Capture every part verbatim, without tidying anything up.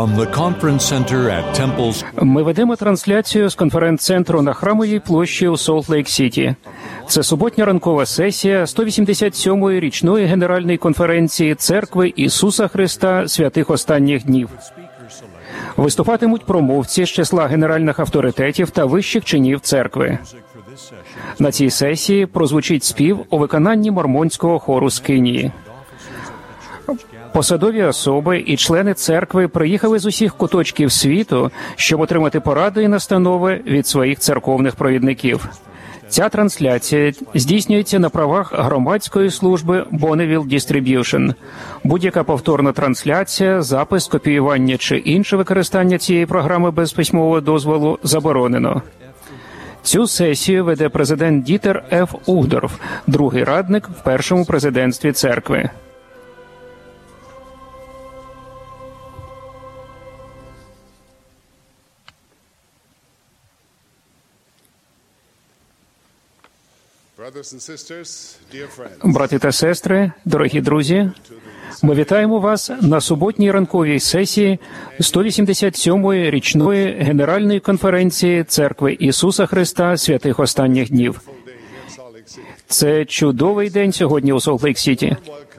From the conference center at Temple's... Ми ведемо трансляцію з конференц-центру на Храмовій площі у Солт-Лейк-Сіті. Це суботня ранкова сесія сто вісімдесят сьомої річної Генеральної конференції Церкви Ісуса Христа святих останніх днів. Виступатимуть промовці з числа генеральних авторитетів та вищих чинів церкви. На цій сесії прозвучить спів у виконанні мормонського хору з Кенії. Посадові особи і члени церкви приїхали з усіх куточків світу, щоб отримати поради і настанови від своїх церковних провідників. Ця трансляція здійснюється на правах громадської служби Bonneville Distribution. Будь-яка повторна трансляція, запис, копіювання чи інше використання цієї програми без письмового дозволу заборонено. Цю сесію веде президент Дітер Ф. Угдорф, другий радник в першому президентстві церкви. Брати та сестри, дорогі друзі, ми вітаємо вас на суботній ранковій сесії сто вісімдесят сьомої річної Генеральної конференції Церкви Ісуса Христа святих останніх днів. Це чудовий день сьогодні у Солт-Лейк-Сіті.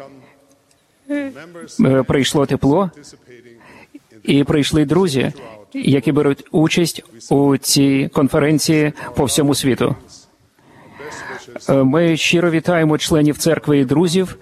Прийшло тепло, і прийшли друзі, які беруть участь у цій конференції по всьому світу. Ми щиро вітаємо членів церкви і друзів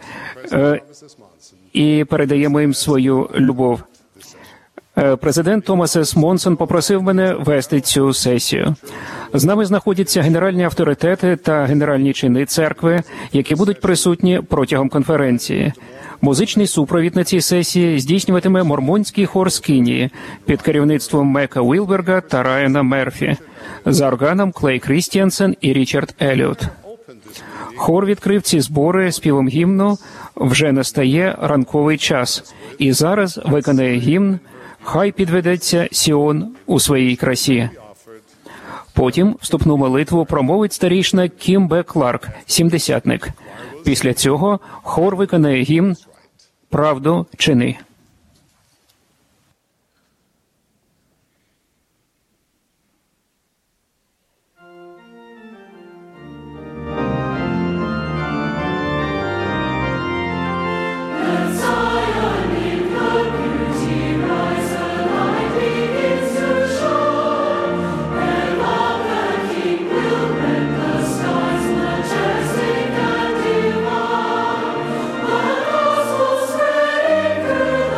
і передаємо їм свою любов. Президент Томас С. Монсон попросив мене вести цю сесію. З нами знаходяться генеральні авторитети та генеральні чини церкви, які будуть присутні протягом конференції. Музичний супровід на цій сесії здійснюватиме мормонський хор з Кенії під керівництвом Мека Уілберга та Райана Мерфі. За органом Клей Крістіансен і Річард Елліот. Хор відкрив ці збори співом гімну «Вже настає ранковий час» і зараз виконає гімн «Хай підведеться Сіон у своїй красі». Потім вступну молитву промовить старішина Кім Б. Кларк, сімдесятник. Після цього хор виконає гімн «Правду чини». Good.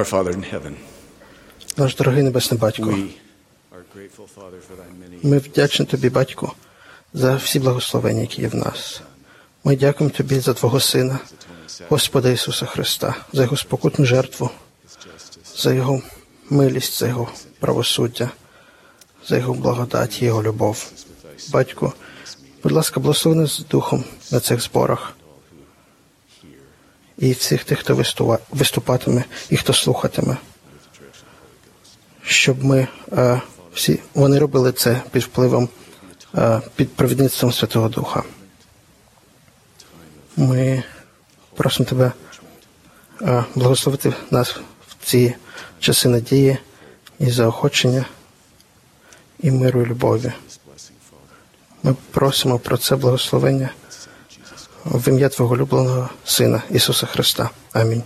Our Father in heaven, Наш дорогий Небесний Батько, we are grateful, Father, for thy many ми вдячні Тобі, Батько, за всі благословення, які є в нас. Ми дякуємо Тобі за Твого Сина, Господа Ісуса Христа, за Його спокутну жертву, за Його милість, за Його правосуддя, за Його благодать і Його любов. Батько, будь ласка, благослови нас Духом на цих зборах і всіх тих, хто вистува- виступатиме і хто слухатиме, щоб ми е, всі, вони робили це під впливом, е, під провідництвом Святого Духа. Ми просимо Тебе е, благословити нас в ці часи надії і заохочення, і миру, і любові. Ми просимо про це благословення в ім'я Твого улюбленого Сина Ісуса Христа. Амінь.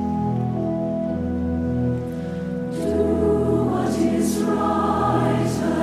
What is right?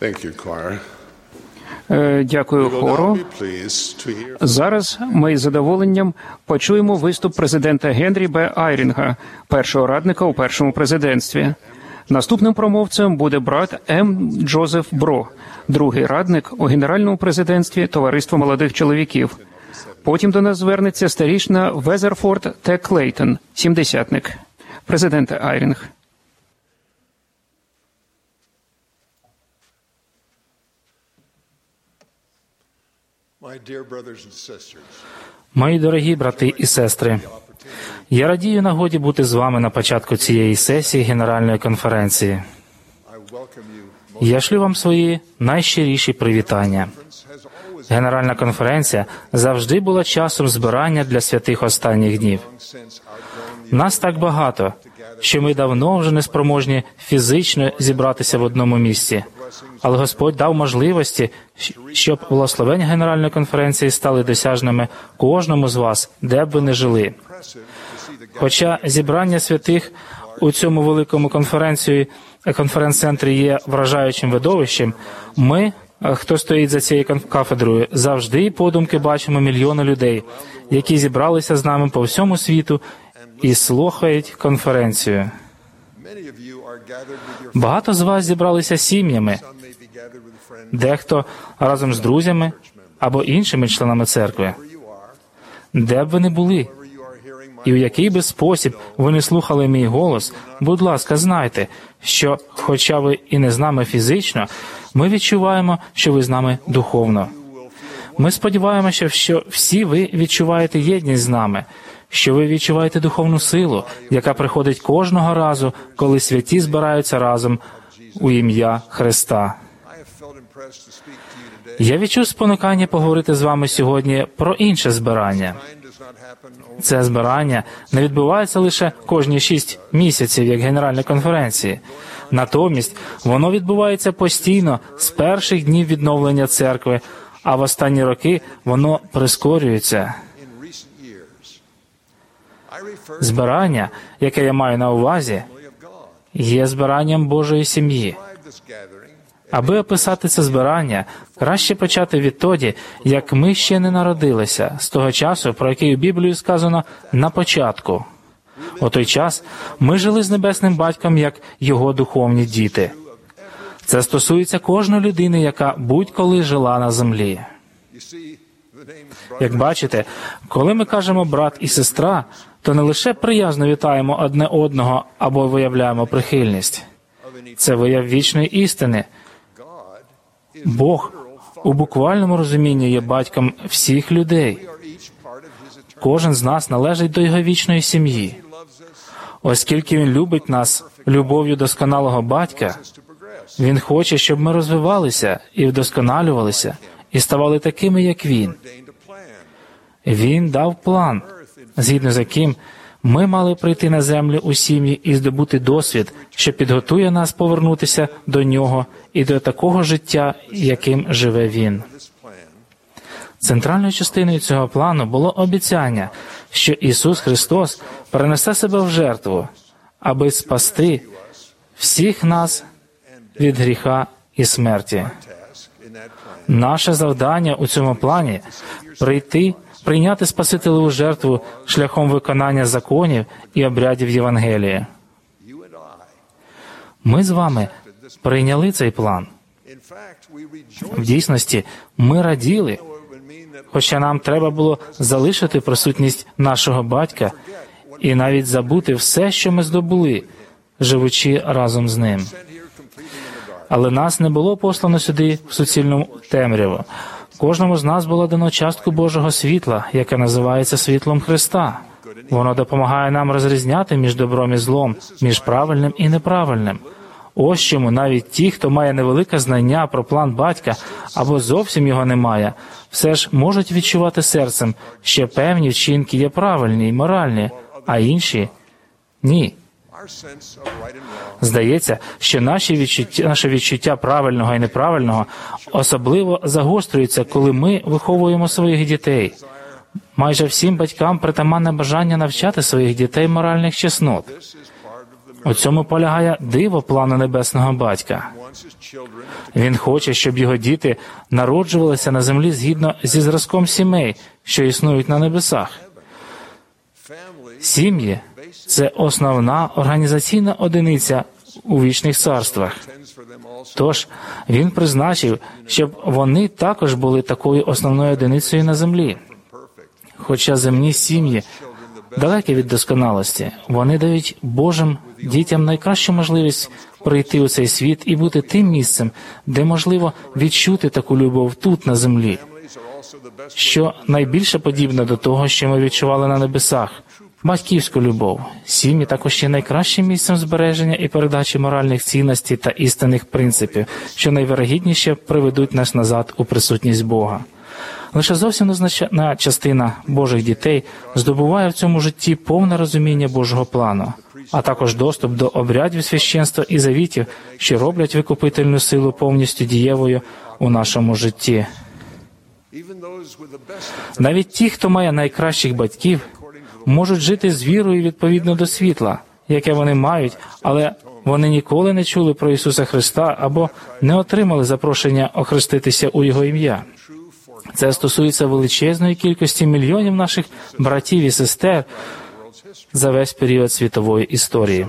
Thank you, choir. Е, Дякую We will хору. now be pleased to hear Зараз ми із задоволенням почуємо виступ президента Генрі Б. Айрінга, першого радника у першому президентстві. Наступним промовцем буде брат М. Джозеф Бро, другий радник у генеральному президентстві Товариства молодих чоловіків. Потім до нас звернеться старішина Везерфорд Т. Клейтон, сімдесятник. Президенте Айрінг. my dear brothers and sisters. Мої дорогі брати і сестри, я радію нагоді бути з вами на початку цієї сесії Генеральної конференції. I welcome you. Most Я шлю вам свої найщиріші привітання. has always Генеральна конференція завжди була часом збирання для святих останніх днів. since outgrown the Нас так багато, що ми давно вже не спроможні фізично зібратися в одному місці. Але Господь дав можливості, щ- щоб благословення Генеральної конференції стали досяжними кожному з вас, де б ви не жили. impressive to see the Хоча зібрання святих у цьому великому конференції, конференц-центрі є вражаючим видовищем, ми, е, хто стоїть за цією кон- кафедрою, завжди подумки бачимо мільйони людей, які зібралися з нами по всьому світу і слухають конференцію. many of you are gathered with your Багато з вас зібралися сім'ями, some may be gathered with friends дехто разом з друзями або іншими членами церкви. where you are, Де б ви не були, where you are hearing my і в який би спосіб ви не слухали мій голос, будь ласка, знайте, що, хоча ви і не з нами фізично, ми відчуваємо, що ви з нами духовно. Ми сподіваємося, що всі ви відчуваєте єдність з нами, що ви відчуваєте духовну силу, яка приходить кожного разу, коли святі збираються разом у ім'я Христа. I have felt impressed to speak to you today. Я відчув спонукання поговорити з вами сьогодні про інше збирання. Mine does not happen only Це збирання не відбувається лише кожні шість місяців, як Генеральна конференції. Натомість воно відбувається постійно з перших днів відновлення церкви, а в останні роки воно прискорюється. in recent years. I refer to Збирання, яке я маю на увазі, the family of God. є збиранням Божої сім'ї. Describe this gathering Аби описати це збирання, краще почати відтоді, як ми ще не народилися, з того часу, про який у Біблії сказано «на початку». У той час ми жили з Небесним Батьком як Його духовні діти. Це стосується кожної людини, яка будь-коли жила на землі. You see, the name Як бачите, коли ми кажемо «брат» і «сестра», то не лише приязно вітаємо одне одного або виявляємо прихильність. of an Це вияв вічної істини. God is Бог у буквальному розумінні є батьком всіх людей. we are each part of his eternal. Кожен з нас належить до його вічної сім'ї. He loves us Оскільки він любить нас любов'ю досконалого батька, to progress. він хоче, щоб ми розвивалися і вдосконалювалися, і ставали такими, як він. Ordained a plan. Він дав план, згідно з яким ми мали прийти на землю у сім'ї і здобути досвід, що підготує нас повернутися до нього і до такого життя, яким живе він. This plan Центральною частиною цього плану було обіцяння, що Ісус Христос перенесе себе в жертву, аби спасти всіх нас від гріха і смерті. task in that plan Наше завдання у цьому плані – прийти, прийняти Спасителеву жертву шляхом виконання законів і обрядів Євангелія. you and I. Ми з вами прийняли цей план. In fact, we rejoice. В дійсності, ми раділи, It would mean that хоча нам треба було залишити присутність нашого батька і навіть забути все, що ми здобули, живучи разом з ним. sent here completely in the dark. Але нас не було послано сюди в суцільну темряву. Кожному з нас було дано частку Божого світла, яке називається світлом Христа. Воно допомагає нам розрізняти між добром і злом, між правильним і неправильним. Ось чому навіть ті, хто має невелике знання про план батька або зовсім його не має, все ж можуть відчувати серцем, що певні вчинки є правильні і моральні, а інші – ні. Our sense of right and wrong Здається, що наші відчуття, наше відчуття правильного і неправильного особливо загострюється, коли ми виховуємо своїх дітей. Майже всім батькам притаманне бажання навчати своїх дітей моральних чеснот. this is part of the У цьому полягає диво плану Небесного Батька. Він хоче, щоб його діти народжувалися на землі згідно зі зразком сімей, що існують на небесах. Сім'ї – це основна організаційна одиниця у вічних царствах. Тож, він призначив, щоб вони також були такою основною одиницею на землі. Хоча земні сім'ї далекі від досконалості, вони дають Божим дітям найкращу можливість прийти у цей світ і бути тим місцем, де можливо відчути таку любов тут, на землі, що найбільше подібне до того, що ми відчували на небесах. Батьківську любов. Сім'ї також є найкращим місцем збереження і передачі моральних цінностей та істинних принципів, що найвірогідніше приведуть нас назад у присутність Бога. Лише зовсім незначна частина Божих дітей здобуває в цьому житті повне розуміння Божого плану, а також доступ до обрядів священства і завітів, що роблять викупительну силу повністю дієвою у нашому житті. Навіть ті, хто має найкращих батьків, можуть жити з вірою відповідно до світла, яке вони мають, але вони ніколи не чули про Ісуса Христа або не отримали запрошення охреститися у Його ім'я. Це стосується величезної кількості мільйонів наших братів і сестер за весь період світової історії.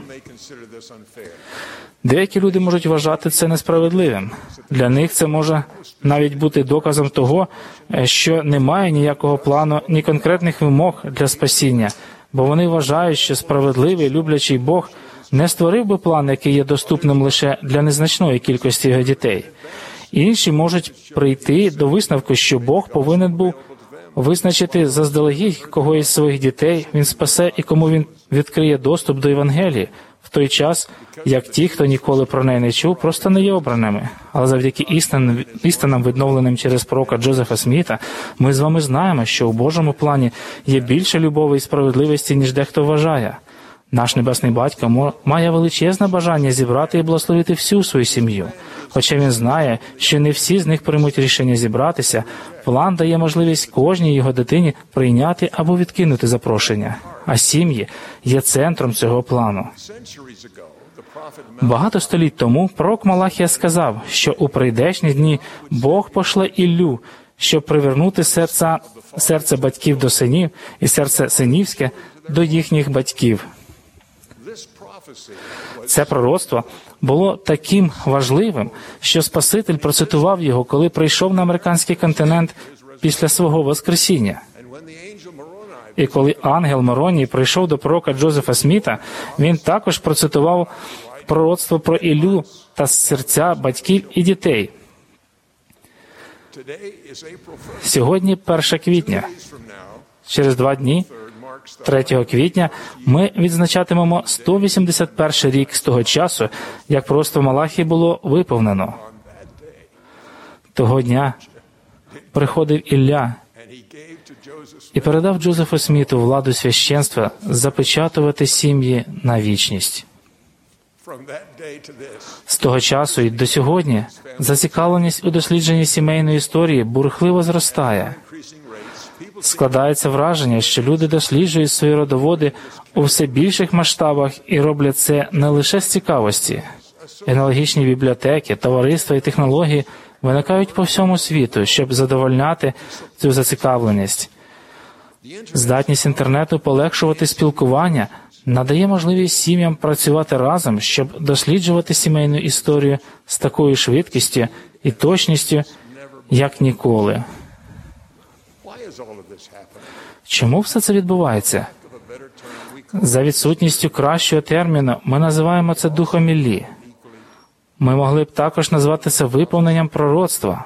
Деякі люди можуть вважати це несправедливим. Для них це може навіть бути доказом того, що немає ніякого плану, ні конкретних вимог для спасіння, бо вони вважають, що справедливий, люблячий Бог не створив би план, який є доступним лише для незначної кількості його дітей. Інші можуть прийти до висновку, що Бог повинен був визначити заздалегідь, кого із своїх дітей він спасе і кому він відкриє доступ до Євангелії, в той час, як ті, хто ніколи про неї не чув, просто не є обраними. Але завдяки істин, істинам, відновленим через пророка Джозефа Сміта, ми з вами знаємо, що у Божому плані є більше любові і справедливості, ніж дехто вважає. Наш Небесний Батько має величезне бажання зібрати і благословити всю свою сім'ю. Хоча він знає, що не всі з них приймуть рішення зібратися, план дає можливість кожній його дитині прийняти або відкинути запрошення. А сім'ї є центром цього плану. Багато століть тому пророк Малахія сказав, що у прийдешні дні Бог пошле Іллю, щоб привернути серця, серце батьків до синів і серце синівське до їхніх батьків. Це пророцтво було таким важливим, що Спаситель процитував його, коли прийшов на американський континент після свого Воскресіння. І коли ангел Мороній прийшов до пророка Джозефа Сміта, він також процитував пророцтво про Іллю та серця батьків і дітей. Сьогодні перше квітня. Через два дні, третього квітня, ми відзначатимемо сто вісімдесят перший рік з того часу, як пророцтво Малахії було виповнено. Того дня приходив Ілля і передав Джозефу Сміту владу священства запечатувати сім'ї на вічність. З того часу і до сьогодні зацікавленість у дослідженні сімейної історії бурхливо зростає. Складається враження, що люди досліджують свої родоводи у все більших масштабах і роблять це не лише з цікавості. Енологічні бібліотеки, товариства і технології виникають по всьому світу, щоб задовольняти цю зацікавленість. Здатність інтернету полегшувати спілкування надає можливість сім'ям працювати разом, щоб досліджувати сімейну історію з такою швидкістю і точністю, як ніколи. Чому все це відбувається? За відсутністю кращого терміну ми називаємо це духом Іллі. Ми могли б також назвати це виповненням пророцтва.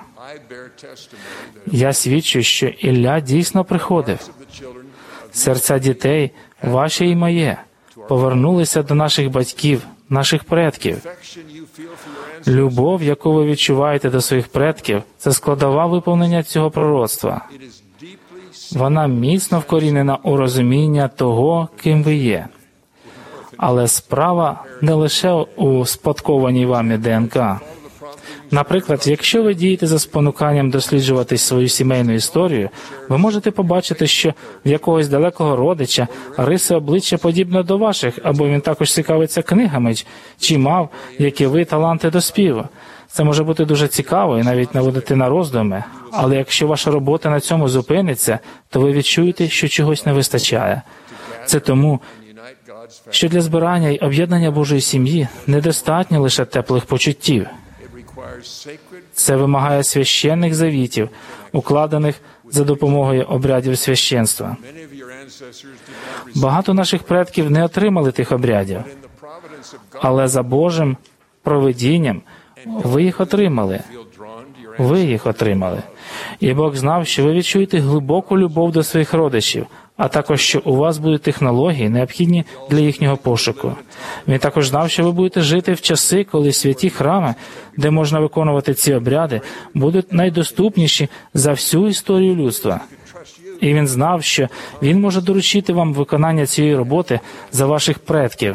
Я свідчу, що Ілля дійсно приходив. Серця дітей, ваше і моє, повернулися до наших батьків, наших предків. Любов, яку ви відчуваєте до своїх предків, це складова виповнення цього пророцтва. Вона міцно вкорінена у розуміння того, ким ви є. Але справа не лише у спадкованій вами ДНК. Наприклад, якщо ви дієте за спонуканням досліджувати свою сімейну історію, ви можете побачити, що в якогось далекого родича риси обличчя подібно до ваших, або він також цікавиться книгами, чи мав, як і ви, таланти до співу. Це може бути дуже цікаво і навіть наводити на роздуми, але якщо ваша робота на цьому зупиниться, то ви відчуєте, що чогось не вистачає. Це тому, що для збирання й об'єднання Божої сім'ї недостатньо лише теплих почуттів. Це вимагає священних завітів, укладених за допомогою обрядів священства. Багато наших предків не отримали тих обрядів, але за Божим провидінням ви їх отримали. Ви їх отримали. І Бог знав, що ви відчуєте глибоку любов до своїх родичів, а також, що у вас будуть технології, необхідні для їхнього пошуку. Він також знав, що ви будете жити в часи, коли святі храми, де можна виконувати ці обряди, будуть найдоступніші за всю історію людства. І він знав, що він може доручити вам виконання цієї роботи за ваших предків.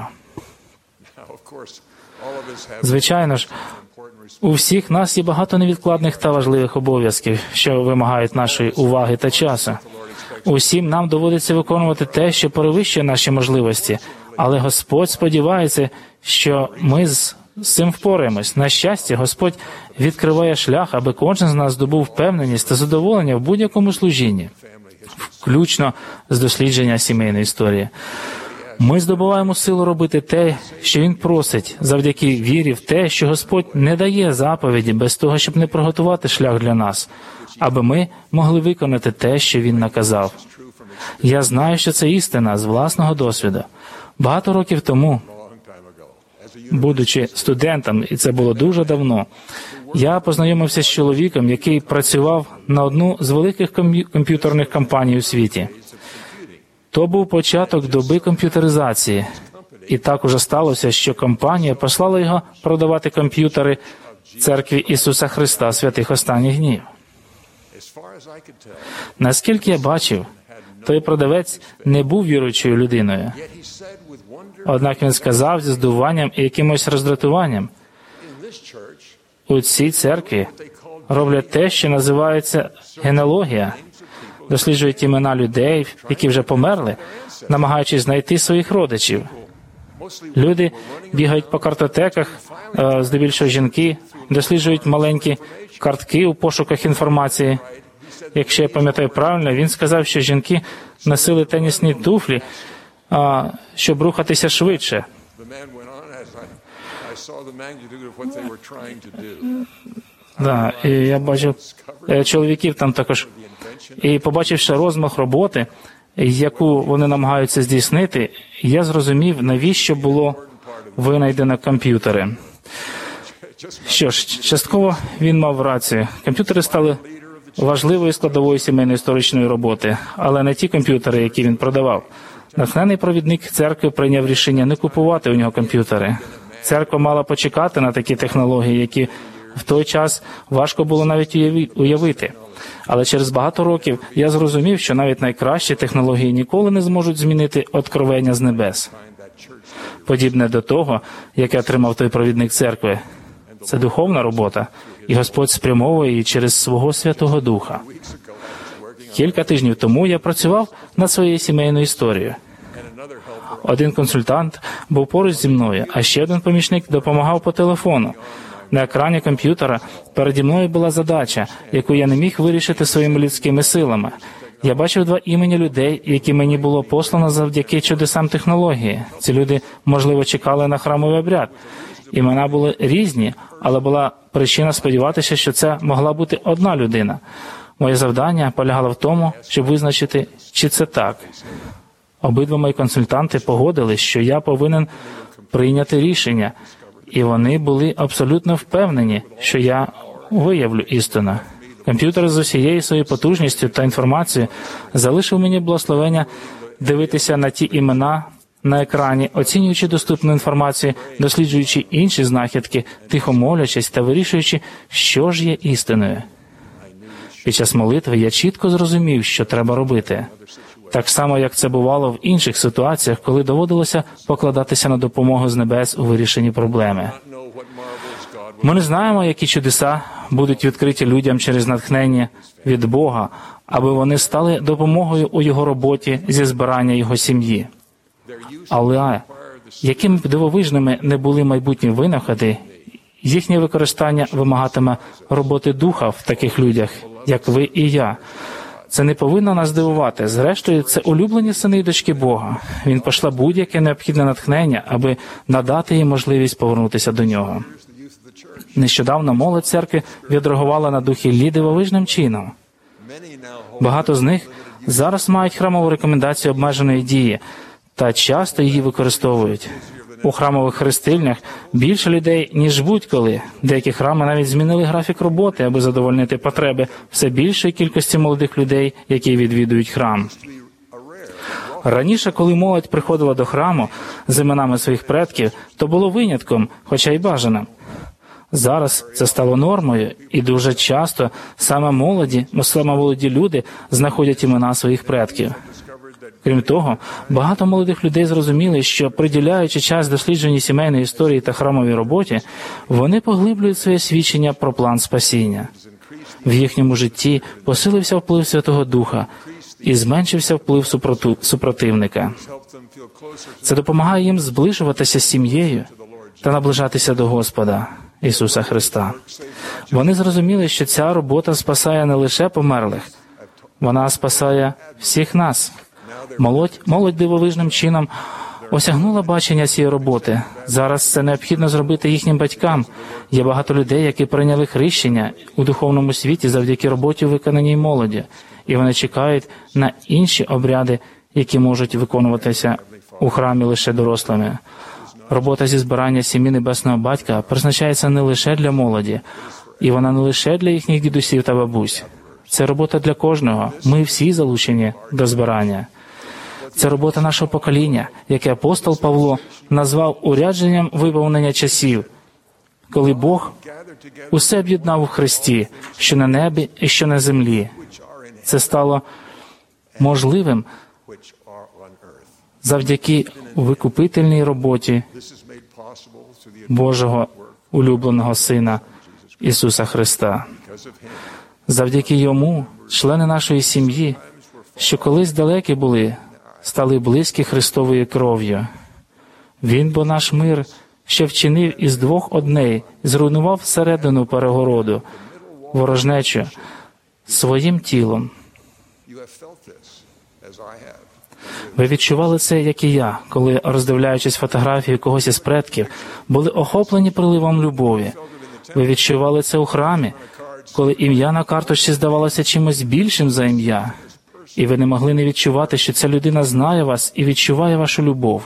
Звичайно ж, у всіх нас є багато невідкладних та важливих обов'язків, що вимагають нашої уваги та часу. Усім нам доводиться виконувати те, що перевищує наші можливості, але Господь сподівається, що ми з цим впораємось. На щастя, Господь відкриває шлях, аби кожен з нас здобув впевненість та задоволення в будь-якому служінні, включно з дослідження сімейної історії. Ми здобуваємо силу робити те, що Він просить, завдяки вірі в те, що Господь не дає заповіді без того, щоб не приготувати шлях для нас, аби ми могли виконати те, що Він наказав. Я знаю, що це істина з власного досвіду. Багато років тому, будучи студентом, і це було дуже давно, я познайомився з чоловіком, який працював на одну з великих комп'ютерних компаній у світі. То був початок доби комп'ютеризації. І так уже сталося, що компанія послала його продавати комп'ютери Церкві Ісуса Христа святих останніх днів. Наскільки я бачив, той продавець не був віруючою людиною. Однак він сказав зі здуванням і якимось роздратуванням: у цій церкві роблять те, що називається генеалогія. Досліджують імена людей, які вже померли, намагаючись знайти своїх родичів. Люди бігають по картотеках, здебільшого жінки, досліджують маленькі картки у пошуках інформації. Якщо я пам'ятаю правильно, він сказав, що жінки носили тенісні туфлі, щоб рухатися швидше. Да, і я бачив чоловіків там також. І побачивши розмах роботи, яку вони намагаються здійснити, я зрозумів, навіщо було винайдено комп'ютери. Що ж, частково він мав рацію. Комп'ютери стали важливою складовою сімейної історичної роботи, але не ті комп'ютери, які він продавав. Натхнений провідник церкви прийняв рішення не купувати у нього комп'ютери. Церква мала почекати на такі технології, які в той час важко було навіть уявити. Але через багато років я зрозумів, що навіть найкращі технології ніколи не зможуть змінити откровення з небес. Подібне до того, яке отримав той провідник церкви. Це духовна робота, і Господь спрямовує її через свого Святого Духа. Кілька тижнів тому я працював над своєю сімейною історією. Один консультант був поруч зі мною, а ще один помічник допомагав по телефону. На екрані комп'ютера переді мною була задача, яку я не міг вирішити своїми людськими силами. Я бачив два імені людей, які мені було послано завдяки чудесам технології. Ці люди, можливо, чекали на храмовий обряд. Імена були різні, але була причина сподіватися, що це могла бути одна людина. Моє завдання полягало в тому, щоб визначити, чи це так. Обидва мої консультанти погодились, що я повинен прийняти рішення, і вони були абсолютно впевнені, що я виявлю істину. Комп'ютер з усією своєю потужністю та інформацією залишив мені благословення дивитися на ті імена на екрані, оцінюючи доступну інформацію, досліджуючи інші знахідки, тихо молячись та вирішуючи, що ж є істиною. Під час молитви я чітко зрозумів, що треба робити. Так само, як це бувало в інших ситуаціях, коли доводилося покладатися на допомогу з небес у вирішенні проблеми. Ми не знаємо, які чудеса будуть відкриті людям через натхнення від Бога, аби вони стали допомогою у Його роботі зі збирання Його сім'ї. Але якими б дивовижними не були майбутні винаходи, їхнє використання вимагатиме роботи духа в таких людях, як ви і я. Це не повинно нас дивувати. Зрештою, це улюблені сини і дочки Бога. Він пошле будь-яке необхідне натхнення, аби надати їм можливість повернутися до Нього. Нещодавно молодь церкви відреагувала на дух Іллі дивовижним чином. Багато з них зараз мають храмову рекомендацію обмеженої дії, та часто її використовують. У храмових хрестильнях більше людей, ніж будь-коли. Деякі храми навіть змінили графік роботи, аби задовольнити потреби все більшої кількості молодих людей, які відвідують храм. Раніше, коли молодь приходила до храму з іменами своїх предків, то було винятком, хоча й бажаним. Зараз це стало нормою, і дуже часто саме молоді, саме молоді люди знаходять імена своїх предків. Крім того, багато молодих людей зрозуміли, що, приділяючи час дослідженню сімейної історії та храмовій роботі, вони поглиблюють своє свідчення про план спасіння. В їхньому житті посилився вплив Святого Духа і зменшився вплив супроту... супротивника. Це допомагає їм зближуватися з сім'єю та наближатися до Господа Ісуса Христа. Вони зрозуміли, що ця робота спасає не лише померлих, вона спасає всіх нас. Молодь, молодь дивовижним чином осягнула бачення цієї роботи. Зараз це необхідно зробити їхнім батькам. Є багато людей, які прийняли хрещення у духовному світі завдяки роботі, виконаній молоді. І вони чекають на інші обряди, які можуть виконуватися у храмі лише дорослими. Робота зі збирання сім'ї Небесного Батька призначається не лише для молоді, і вона не лише для їхніх дідусів та бабусь. Це робота для кожного. Ми всі залучені до збирання. Це робота нашого покоління, яке апостол Павло назвав урядженням виповнення часів, коли Бог усе об'єднав у Христі, що на небі і що на землі. Це стало можливим завдяки викупительній роботі Божого улюбленого Сина Ісуса Христа. Завдяки Йому члени нашої сім'ї, що колись далекі були, стали близькі Христовою кров'ю. Він, бо наш мир, що вчинив із двох одней, зруйнував всередину перегороду, ворожнечу, своїм тілом. Ви відчували це, як і я, коли, роздивляючись фотографії когось із предків, були охоплені приливом любові. Ви відчували це у храмі, коли ім'я на карточці здавалося чимось більшим за ім'я, і ви не могли не відчувати, що ця людина знає вас і відчуває вашу любов.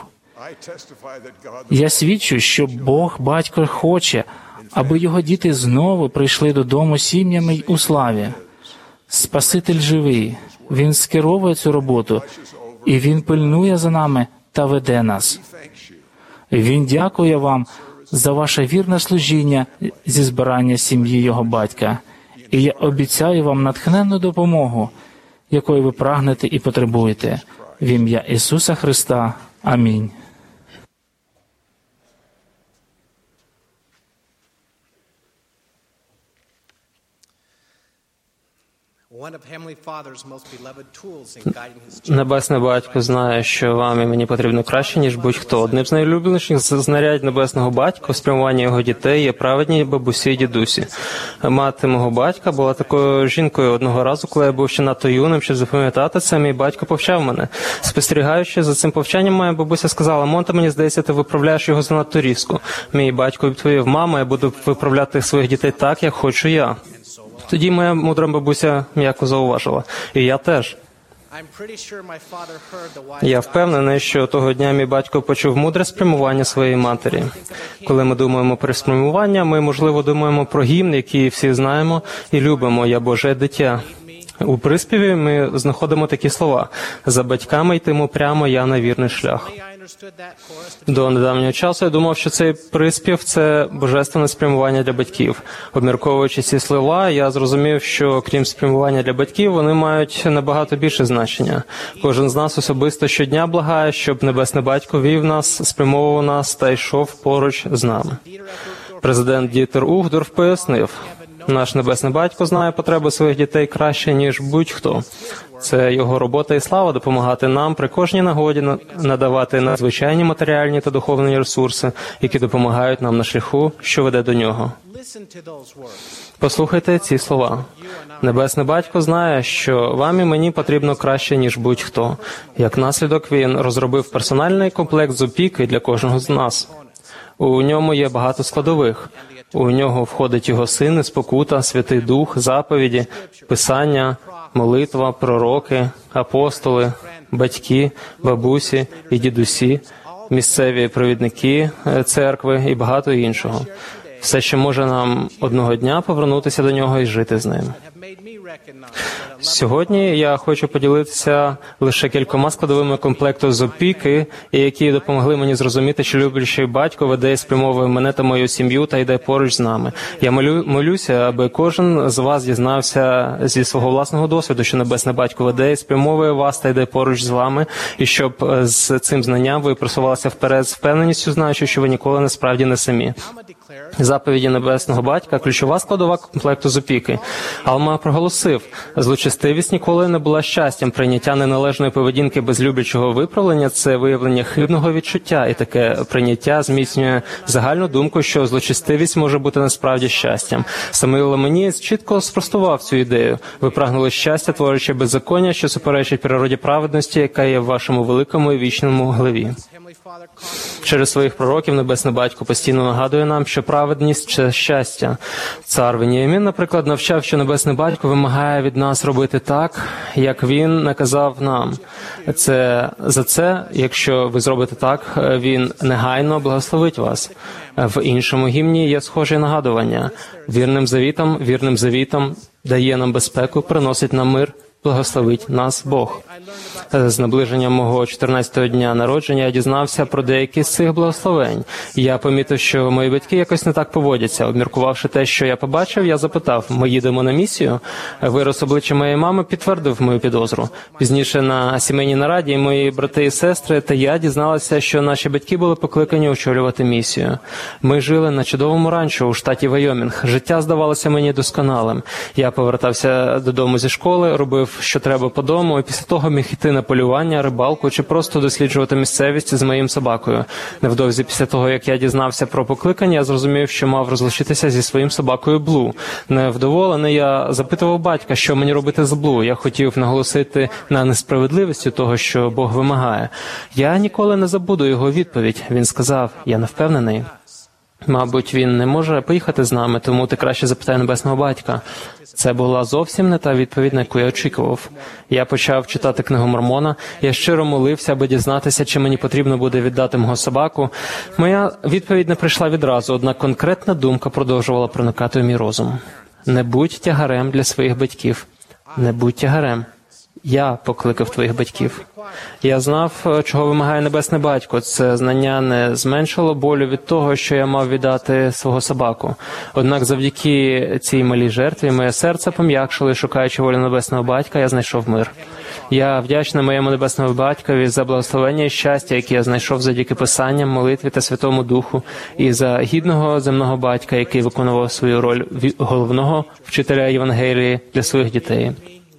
Я свідчу, що Бог, Батько, хоче, аби його діти знову прийшли додому сім'ями й у славі. Спаситель живий, Він скеровує цю роботу, і Він пильнує за нами та веде нас. Він дякує вам за ваше вірне служіння зі збирання сім'ї Його Батька. І я обіцяю вам натхненну допомогу, якої ви прагнете і потребуєте. В ім'я Ісуса Христа. Амінь. Небесний Батько знає, що вам і мені потрібно краще, ніж будь-хто. Одним з найулюбленіших знарядь Небесного Батька у спрямуванні його дітей є праведні бабусі і дідусі. Мати мого батька була такою жінкою. Одного разу, коли я був ще надто юним, щоб запам'ятати це, мій батько повчав мене. Спостерігаючи за цим повчанням, моя бабуся сказала: «Монте, мені здається, ти виправляєш його занадто різко». Мій батько відповів: «Мама, я буду виправляти своїх дітей так, як хочу я». Тоді моя мудра бабуся м'яко зауважила: «І я теж». Я впевнений, що того дня мій батько почув мудре спрямування своєї матері. Коли ми думаємо про спрямування, ми, можливо, думаємо про гімн, який всі знаємо і любимо: «Я Боже дитя». У приспіві ми знаходимо такі слова: «За батьками йтиму прямо, я на вірний шлях». До недавнього часу я думав, що цей приспів – це божественне спрямування для батьків. Обмірковуючи ці слова, я зрозумів, що крім спрямування для батьків, вони мають набагато більше значення. Кожен з нас особисто щодня благає, щоб Небесний Батько вів нас, спрямовував нас та йшов поруч з нами. Президент Дітер Угдорф пояснив, наш Небесний Батько знає потреби своїх дітей краще, ніж будь-хто. Це його робота і слава допомагати нам при кожній нагоді надавати надзвичайні матеріальні та духовні ресурси, які допомагають нам на шляху, що веде до нього. Послухайте ці слова. Небесний Батько знає, що вам і мені потрібно краще, ніж будь-хто. Як наслідок, він розробив персональний комплект з опіки для кожного з нас. У ньому є багато складових. У нього входить його син, спокута, Святий Дух, заповіді, Писання, молитва, пророки, апостоли, батьки, бабусі і дідусі, місцеві провідники церкви і багато іншого. Все, що може нам одного дня повернутися до нього і жити з ним. Сьогодні я хочу поділитися лише кількома складовими комплекту з опіки, які допомогли мені зрозуміти, що люблячий батько веде і спрямовує мене та мою сім'ю та йде поруч з нами. Я молю, молюся, аби кожен з вас дізнався зі свого власного досвіду, що Небесний Батько веде і спрямовує вас та йде поруч з вами, і щоб з цим знанням ви просувалися вперед з впевненістю, знаючи, що ви ніколи насправді не самі. Заповіді Небесного Батька – ключова складова комплекту з опіки. Алма проголосив, злочестивість ніколи не була щастям, прийняття неналежної поведінки без люблячого виправлення – це виявлення хибного відчуття, і таке прийняття зміцнює загальну думку, що злочестивість може бути насправді щастям. Самий Ламенієць чітко спростував цю ідею. Ви прагнули щастя, творячи беззаконня, що суперечить природі праведності, яка є в вашому великому і вічному главі. Через своїх пророків Небесний Батько постійно нагадує нам, що праведність – це щастя. Цар Веніамін, наприклад, навчав, що Небесний Батько вимагає від нас робити так, як він наказав нам. Це за це, якщо ви зробите так, він негайно благословить вас. В іншому гімні є схоже нагадування. Вірним завітом, вірним завітом дає нам безпеку, приносить нам мир, благословить нас Бог. З наближенням мого чотирнадцятого дня народження я дізнався про деякі з цих благословень. Я помітив, що мої батьки якось не так поводяться. Обміркувавши те, що я побачив, я запитав, ми їдемо на місію? Вираз обличчя моєї мами підтвердив мою підозру. Пізніше на сімейній нараді мої брати і сестри та я дізналися, що наші батьки були покликані очолювати місію. Ми жили на чудовому ранчо у штаті Вайомінг. Життя здавалося мені досконалим. Я повертався додому зі школи, робив, що треба по дому, і після того міг йти на полювання, рибалку чи просто досліджувати місцевість з моїм собакою. Невдовзі після того, як я дізнався про покликання, я зрозумів, що мав розлучитися зі своїм собакою Блу. Невдоволений, я запитував батька, що мені робити з Блу. Я хотів наголосити на несправедливості того, що Бог вимагає. Я ніколи не забуду його відповідь. Він сказав, я не впевнений. Мабуть, він не може поїхати з нами, тому ти краще запитай Небесного Батька. Це була зовсім не та відповідь, на яку я очікував. Я почав читати книгу Мормона. Я щиро молився, аби дізнатися, чи мені потрібно буде віддати мого собаку. Моя відповідь не прийшла відразу, однак конкретна думка продовжувала проникати в мій розум. Не будь тягарем для своїх батьків. Не будь тягарем. Я покликав твоїх батьків. Я знав, чого вимагає Небесний Батько. Це знання не зменшило болю від того, що я мав віддати свого собаку. Однак завдяки цій малій жертві моє серце пом'якшило, і шукаючи волю Небесного Батька, я знайшов мир. Я вдячний моєму Небесному Батькові за благословення і щастя, яке я знайшов завдяки Писанням, молитві та Святому Духу, і за гідного земного батька, який виконував свою роль головного вчителя Євангелії для своїх дітей.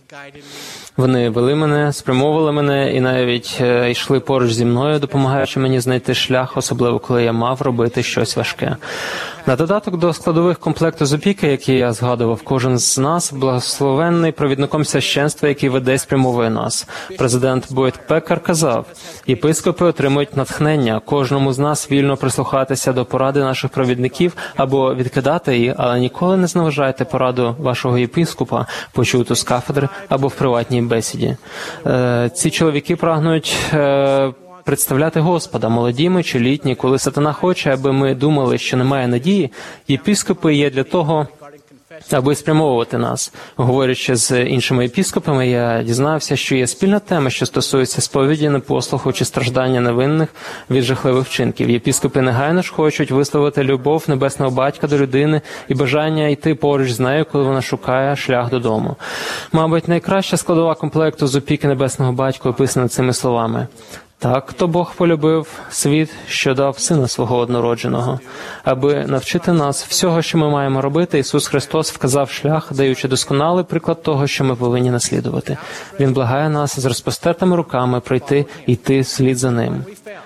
Вони вели мене, спрямовували мене і навіть е, йшли поруч зі мною, допомагаючи мені знайти шлях, особливо коли я мав робити щось важке. На додаток до складових комплекту з опіки, які я згадував, кожен з нас благословенний провідником священства, який веде і спрямовує нас. Президент Бойд Пекер казав, єпископи отримують натхнення, кожному з нас вільно прислухатися до поради наших провідників або відкидати її, але ніколи не зневажайте пораду вашого єпископа, почуту з кафедри або в приватній бесіді. Е, ці чоловіки прагнуть е, представляти Господа, молоді ми чи літні. Коли сатана хоче, аби ми думали, що немає надії, єпископи є для того, аби спрямовувати нас. Говорячи з іншими єпископами, я дізнався, що є спільна тема, що стосується сповіді, непослуху чи страждання невинних від жахливих вчинків. Єпископи негайно ж хочуть висловити любов Небесного Батька до людини і бажання йти поруч з нею, коли вона шукає шлях додому. Мабуть, найкраща складова комплекту з опіки Небесного Батька описана цими словами. Так, то Бог полюбив світ, що дав Сина Свого однородженого. Аби навчити нас всього, що ми маємо робити, Ісус Христос вказав шлях, даючи досконалий приклад того, що ми повинні наслідувати. Він благає нас з розпростертими руками прийти і йти вслід за Ним.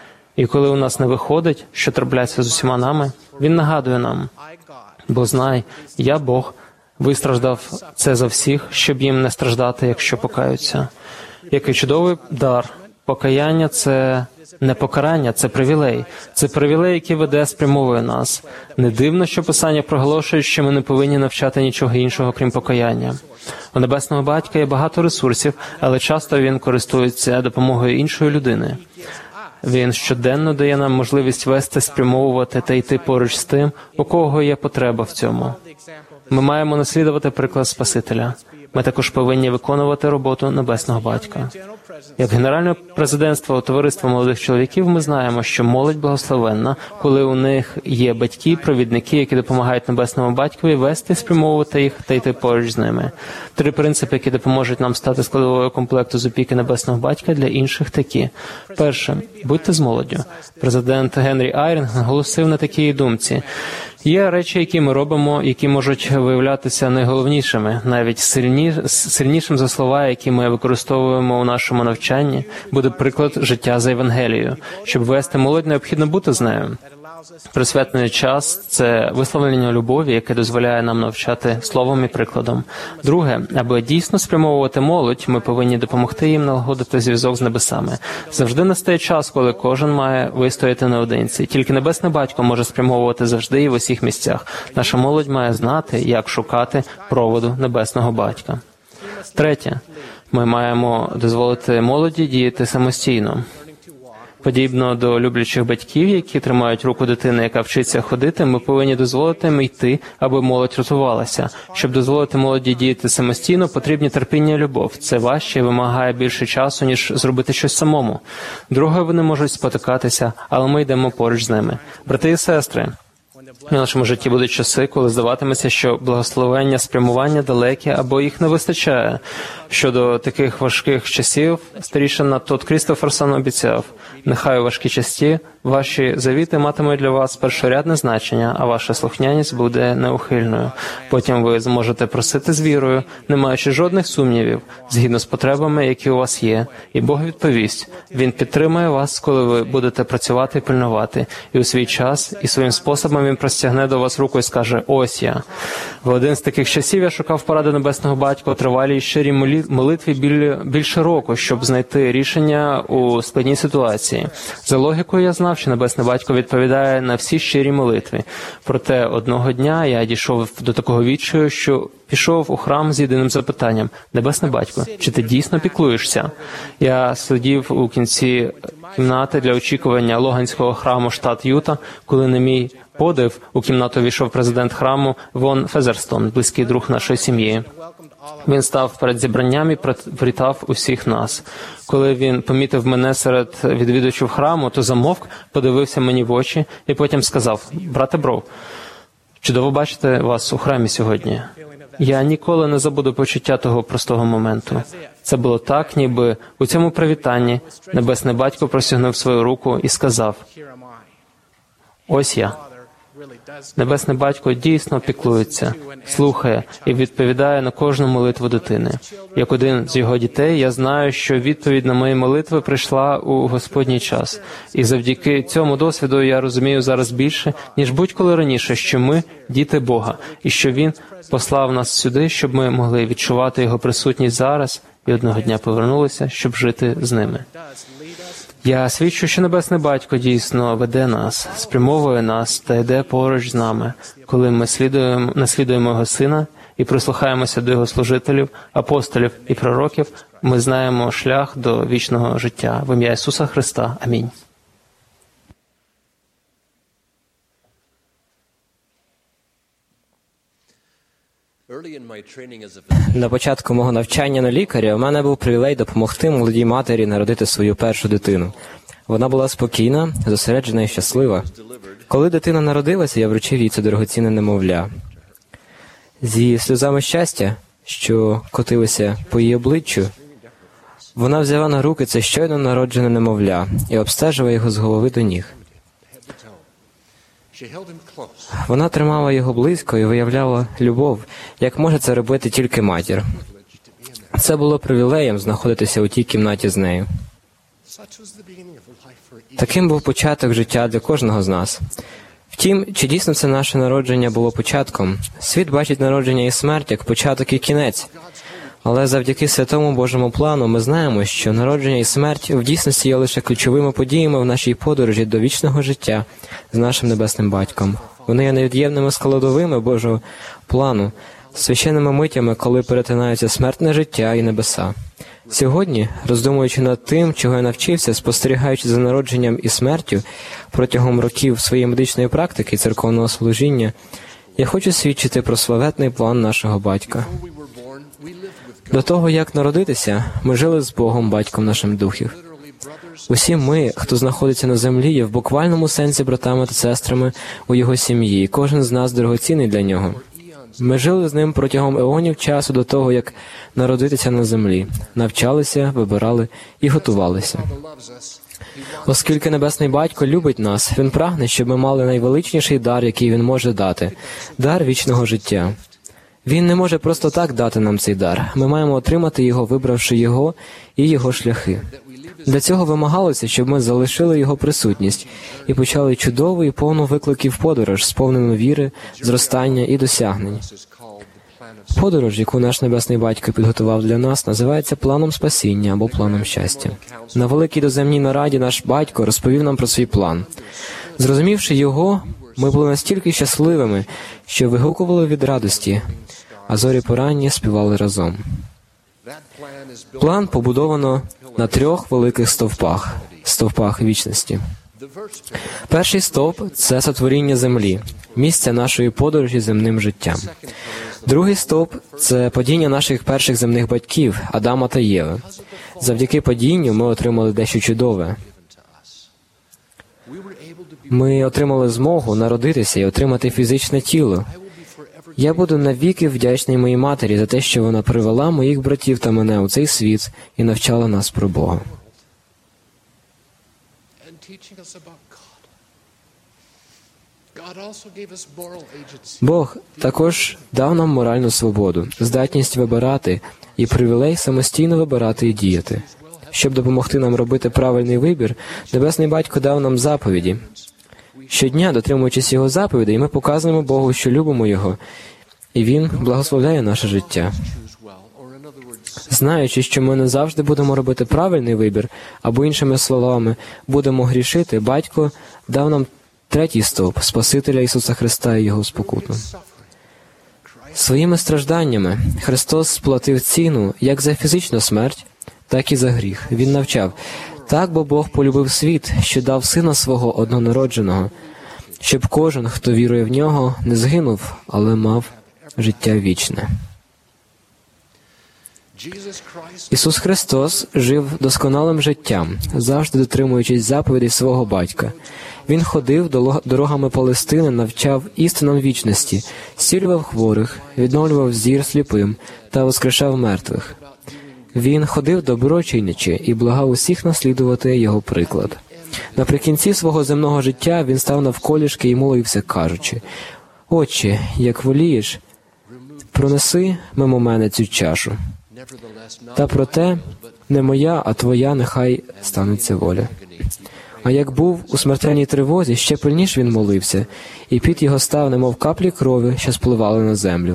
І коли у нас не виходить, що трапляється з усіма нами, Він нагадує нам: «Бо знай, я Бог, вистраждав це за всіх, щоб їм не страждати, якщо покаються». Який чудовий дар! Покаяння – це не покарання, це привілей. Це привілей, який веде, спрямовує нас. Не дивно, що Писання проголошує, що ми не повинні навчати нічого іншого, крім покаяння. У Небесного Батька є багато ресурсів, але часто Він користується допомогою іншої людини. Він щоденно дає нам можливість вести, спрямовувати та йти поруч з тим, у кого є потреба в цьому. Ми маємо наслідувати приклад Спасителя. Ми також повинні виконувати роботу Небесного Батька. Як Генеральне президентство Товариства молодих чоловіків ми знаємо, що молодь благословенна, коли у них є батьки, провідники, які допомагають Небесному Батькові вести, спрямовувати їх та йти поруч з ними. Три принципи, які допоможуть нам стати складовою комплекту з опіки Небесного Батька для інших такі. Перше. Будьте з молоддю. Президент Генрі Айрінг наголосив на такій думці. Є речі, які ми робимо, які можуть виявлятися найголовнішими, навіть сильні, сильнішим за слова, які ми використовуємо у нашому навчанні, буде приклад життя за Євангелією. Щоб вести молодь, необхідно бути з нею. Присвятний час – це висловлення любові, яке дозволяє нам навчати словом і прикладом. Друге, аби дійсно спрямовувати молодь, ми повинні допомогти їм налагодити зв'язок з небесами. Завжди настає час, коли кожен має вистояти наодинці. Тільки Небесний Батько може спрямовувати завжди і в усіх місцях. Наша молодь має знати, як шукати проводу Небесного Батька. Третє, ми маємо дозволити молоді діяти самостійно. Подібно до люблячих батьків, які тримають руку дитини, яка вчиться ходити, ми повинні дозволити їм йти, аби молодь рятувалася. Щоб дозволити молоді діяти самостійно, потрібні терпіння і любов. Це важче і вимагає більше часу, ніж зробити щось самому. Друге, вони можуть спотикатися, але ми йдемо поруч з ними. Брати і сестри, в нашому житті будуть часи, коли здаватиметься, що благословення, спрямування далекі або їх не вистачає. Щодо таких важких часів, старішина Тодд Крістоферсон обіцяв: «Нехай у важкі часи ваші завіти матимуть для вас першорядне значення, а ваша слухняність буде неухильною. Потім ви зможете просити з вірою, не маючи жодних сумнівів, згідно з потребами, які у вас є, і Бог відповість. Він підтримає вас, коли ви будете працювати і пильнувати, і у свій час, і своїм способом Він простягне до вас руку і скаже: «Ось я». В один з таких часів я шукав поради Небесного Батька у тривалій і щирій молитві більше року, щоб знайти рішення у складній ситуації. За логікою я знав, що Небесний Батько відповідає на всі щирі молитви. Проте одного дня я дійшов до такого відчаю, що пішов у храм з єдиним запитанням: «Небесний Батько, чи ти дійсно піклуєшся?» Я сидів у кінці кімнати для очікування Логанського храму, штат Юта, коли на мій подив у кімнату війшов президент храму Вон Фезерстон, близький друг нашої сім'ї. Він став перед зібранням і привітав усіх нас. Коли він помітив мене серед відвідувачів храму, то замовк, подивився мені в очі і потім сказав: «Брате Броу, чудово бачити вас у храмі сьогодні». Я ніколи не забуду почуття того простого моменту. Це було так, ніби у цьому привітанні Небесний Батько простягнув свою руку і сказав: «Ось я». Небесний Батько дійсно піклується, слухає і відповідає на кожну молитву дитини. Як один з його дітей, я знаю, що відповідь на мої молитви прийшла у Господній час. І завдяки цьому досвіду я розумію зараз більше, ніж будь-коли раніше, що ми – діти Бога, і що Він послав нас сюди, щоб ми могли відчувати Його присутність зараз і одного дня повернулися, щоб жити з ними. Я свідчу, що Небесний Батько дійсно веде нас, спрямовує нас та йде поруч з нами, коли ми слідуємо, наслідуємо Його Сина і прислухаємося до Його служителів, апостолів і пророків, ми знаємо шлях до вічного життя. В ім'я Ісуса Христа. Амінь. На початку мого навчання на лікаря у мене був привілей допомогти молодій матері народити свою першу дитину. Вона була спокійна, зосереджена і щаслива. Коли дитина народилася, я вручив їй це дорогоцінне немовля. Зі сльозами щастя, що котилися по її обличчю, Вона взяла на руки це щойно народжене немовля і обстежила його з голови до ніг. Вона тримала його близько і виявляла любов, як може це робити тільки матір. Це було привілеєм знаходитися у тій кімнаті з нею. Таким був початок життя для кожного з нас. Втім, чи дійсно це наше народження було початком? Світ бачить народження і смерть як початок і кінець. Але завдяки святому Божому плану ми знаємо, що народження і смерть в дійсності є лише ключовими подіями в нашій подорожі до вічного життя з нашим Небесним Батьком. Вони є невід'ємними складовими Божого плану, священними митями, коли перетинаються смертне життя і небеса. Сьогодні, роздумуючи над тим, чого я навчився, спостерігаючи за народженням і смертю протягом років своєї медичної практики і церковного служіння, я хочу свідчити про славетний план нашого Батька. До того, як народитися, ми жили з Богом, Батьком нашим духів. Усі ми, хто знаходиться на землі, є в буквальному сенсі братами та сестрами у Його сім'ї, і кожен з нас дорогоцінний для Нього. Ми жили з Ним протягом еонів часу до того, як народитися на землі, навчалися, вибирали і готувалися. Оскільки Небесний Батько любить нас, Він прагне, щоб ми мали найвеличніший дар, який Він може дати – дар вічного життя. Він не може просто так дати нам цей дар. Ми маємо отримати його, вибравши його і його шляхи. Для цього вимагалося, щоб ми залишили його присутність і почали чудову і повну викликів подорож, сповнену віри, зростання і досягнень. Подорож, яку наш Небесний Батько підготував для нас, називається планом спасіння або планом щастя. На великій доземній нараді наш Батько розповів нам про свій план. Зрозумівши його, ми були настільки щасливими, що вигукували від радості, а зорі поранні співали разом. План побудовано на трьох великих стовпах – стовпах вічності. Перший стовп – це сотворіння землі, місця нашої подорожі земним життям. Другий стовп – це падіння наших перших земних батьків – Адама та Єви. Завдяки падінню ми отримали дещо чудове. Ми отримали змогу народитися і отримати фізичне тіло. Я буду навіки вдячний моїй матері за те, що вона привела моїх братів та мене у цей світ і навчала нас про Бога. Бог також дав нам моральну свободу, здатність вибирати і привілей самостійно вибирати і діяти. Щоб допомогти нам робити правильний вибір, Небесний Батько дав нам заповіді. Щодня, дотримуючись Його заповідей, ми показуємо Богу, що любимо Його, і Він благословляє наше життя. Знаючи, що ми не завжди будемо робити правильний вибір, або іншими словами, будемо грішити, Батько дав нам третій стовп – Спасителя Ісуса Христа і Його спокуту. Своїми стражданнями Христос сплатив ціну як за фізичну смерть, так і за гріх. Він навчав: «Так, бо Бог полюбив світ, що дав Сина Свого однонародженого, щоб кожен, хто вірує в Нього, не згинув, але мав життя вічне». Ісус Христос жив досконалим життям, завжди дотримуючись заповідей свого Батька. Він ходив дорогами Палестини, навчав істинам вічності, зцілював хворих, відновлював зір сліпим та воскрешав мертвих. Він ходив доброчинячи і благав усіх наслідувати його приклад. Наприкінці свого земного життя він став навколішки і молився, кажучи: «Отче, як волієш, пронеси мимо мене цю чашу. Та проте не моя, а твоя нехай станеться воля». А як був у смертельній тривозі, ще пильніш він молився, і під його став, немов каплі крові, що спливали на землю.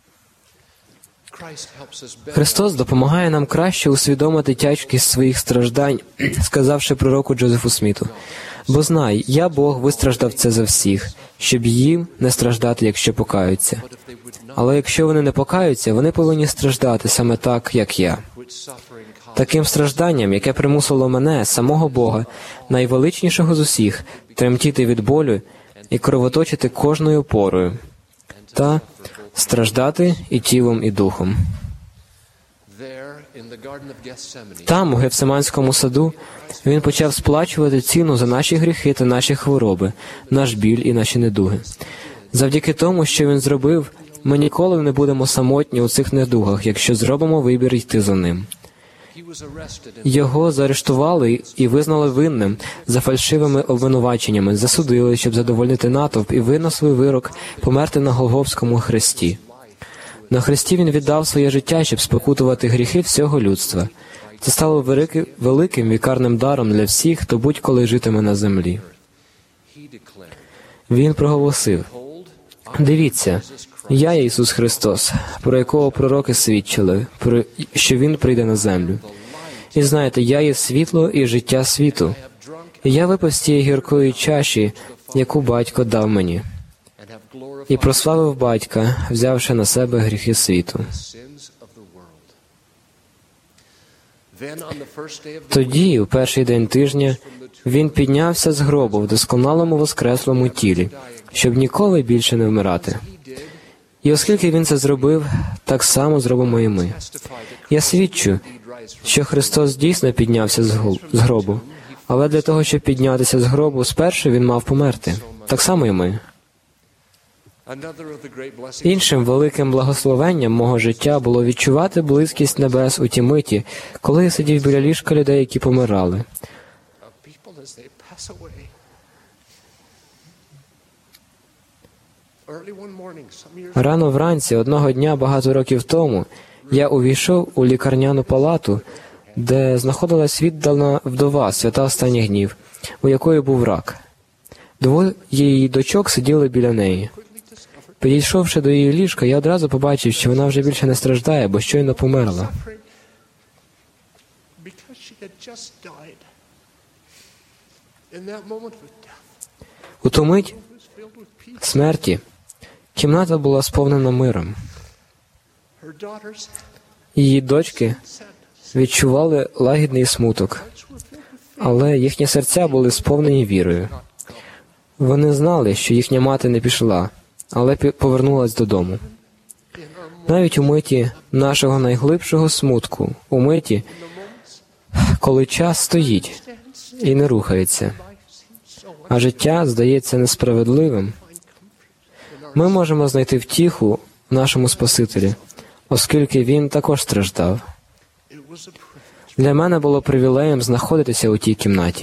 Христос допомагає нам краще усвідомити тяжкість своїх страждань, сказавши пророку Джозефу Сміту: «Бо знай, я, Бог, вистраждав це за всіх, щоб їм не страждати, якщо покаються. Але якщо вони не покаються, вони повинні страждати саме так, як я». Таким стражданням, яке примусило мене, самого Бога, найвеличнішого з усіх, тремтіти від болю і кровоточити кожною порою, та страждати і тілом, і духом. Там, у Гефсиманському саду, він почав сплачувати ціну за наші гріхи та наші хвороби, наш біль і наші недуги. Завдяки тому, що він зробив, ми ніколи не будемо самотні у цих недугах, якщо зробимо вибір йти за ним. Його заарештували і визнали винним за фальшивими обвинуваченнями, засудили, щоб задовольнити натовп, і винесли вирок померти на Голгофському хресті. На хресті він віддав своє життя, щоб спокутувати гріхи всього людства. Це стало великим, великим вікарним даром для всіх, хто будь-коли житиме на землі. Він проголосив: «Дивіться, я є Ісус Христос, про якого пророки свідчили, про що Він прийде на землю. І знаєте, я є світло і життя світу. І я випив з тієї гіркої чаші, яку Батько дав мені, і прославив Батька, взявши на себе гріхи світу». Тоді, у перший день тижня, він піднявся з гробу в досконалому воскреслому тілі, щоб ніколи більше не вмирати. І оскільки він це зробив, так само зробимо і ми. Я свідчу, що Христос дійсно піднявся з гробу, але для того, щоб піднятися з гробу, спершу він мав померти. Так само і ми. Іншим великим благословенням мого життя було відчувати близькість небес у ті миті, коли я сидів біля ліжка людей, які помирали. Рано вранці, одного дня, багато років тому, я увійшов у лікарняну палату, де знаходилась віддана вдова, свята останніх днів, у якої був рак. Двоє її дочок сиділи біля неї. Підійшовши до її ліжка, я одразу побачив, що вона вже більше не страждає, бо щойно померла. У ту мить смерті кімната була сповнена миром. Її дочки відчували лагідний смуток, але їхні серця були сповнені вірою. Вони знали, що їхня мати не пішла, але повернулась додому. Навіть у миті нашого найглибшого смутку, у миті, коли час стоїть і не рухається, а життя здається несправедливим, ми можемо знайти втіху в нашому Спасителі, оскільки Він також страждав. Для мене було привілеєм знаходитися у тій кімнаті.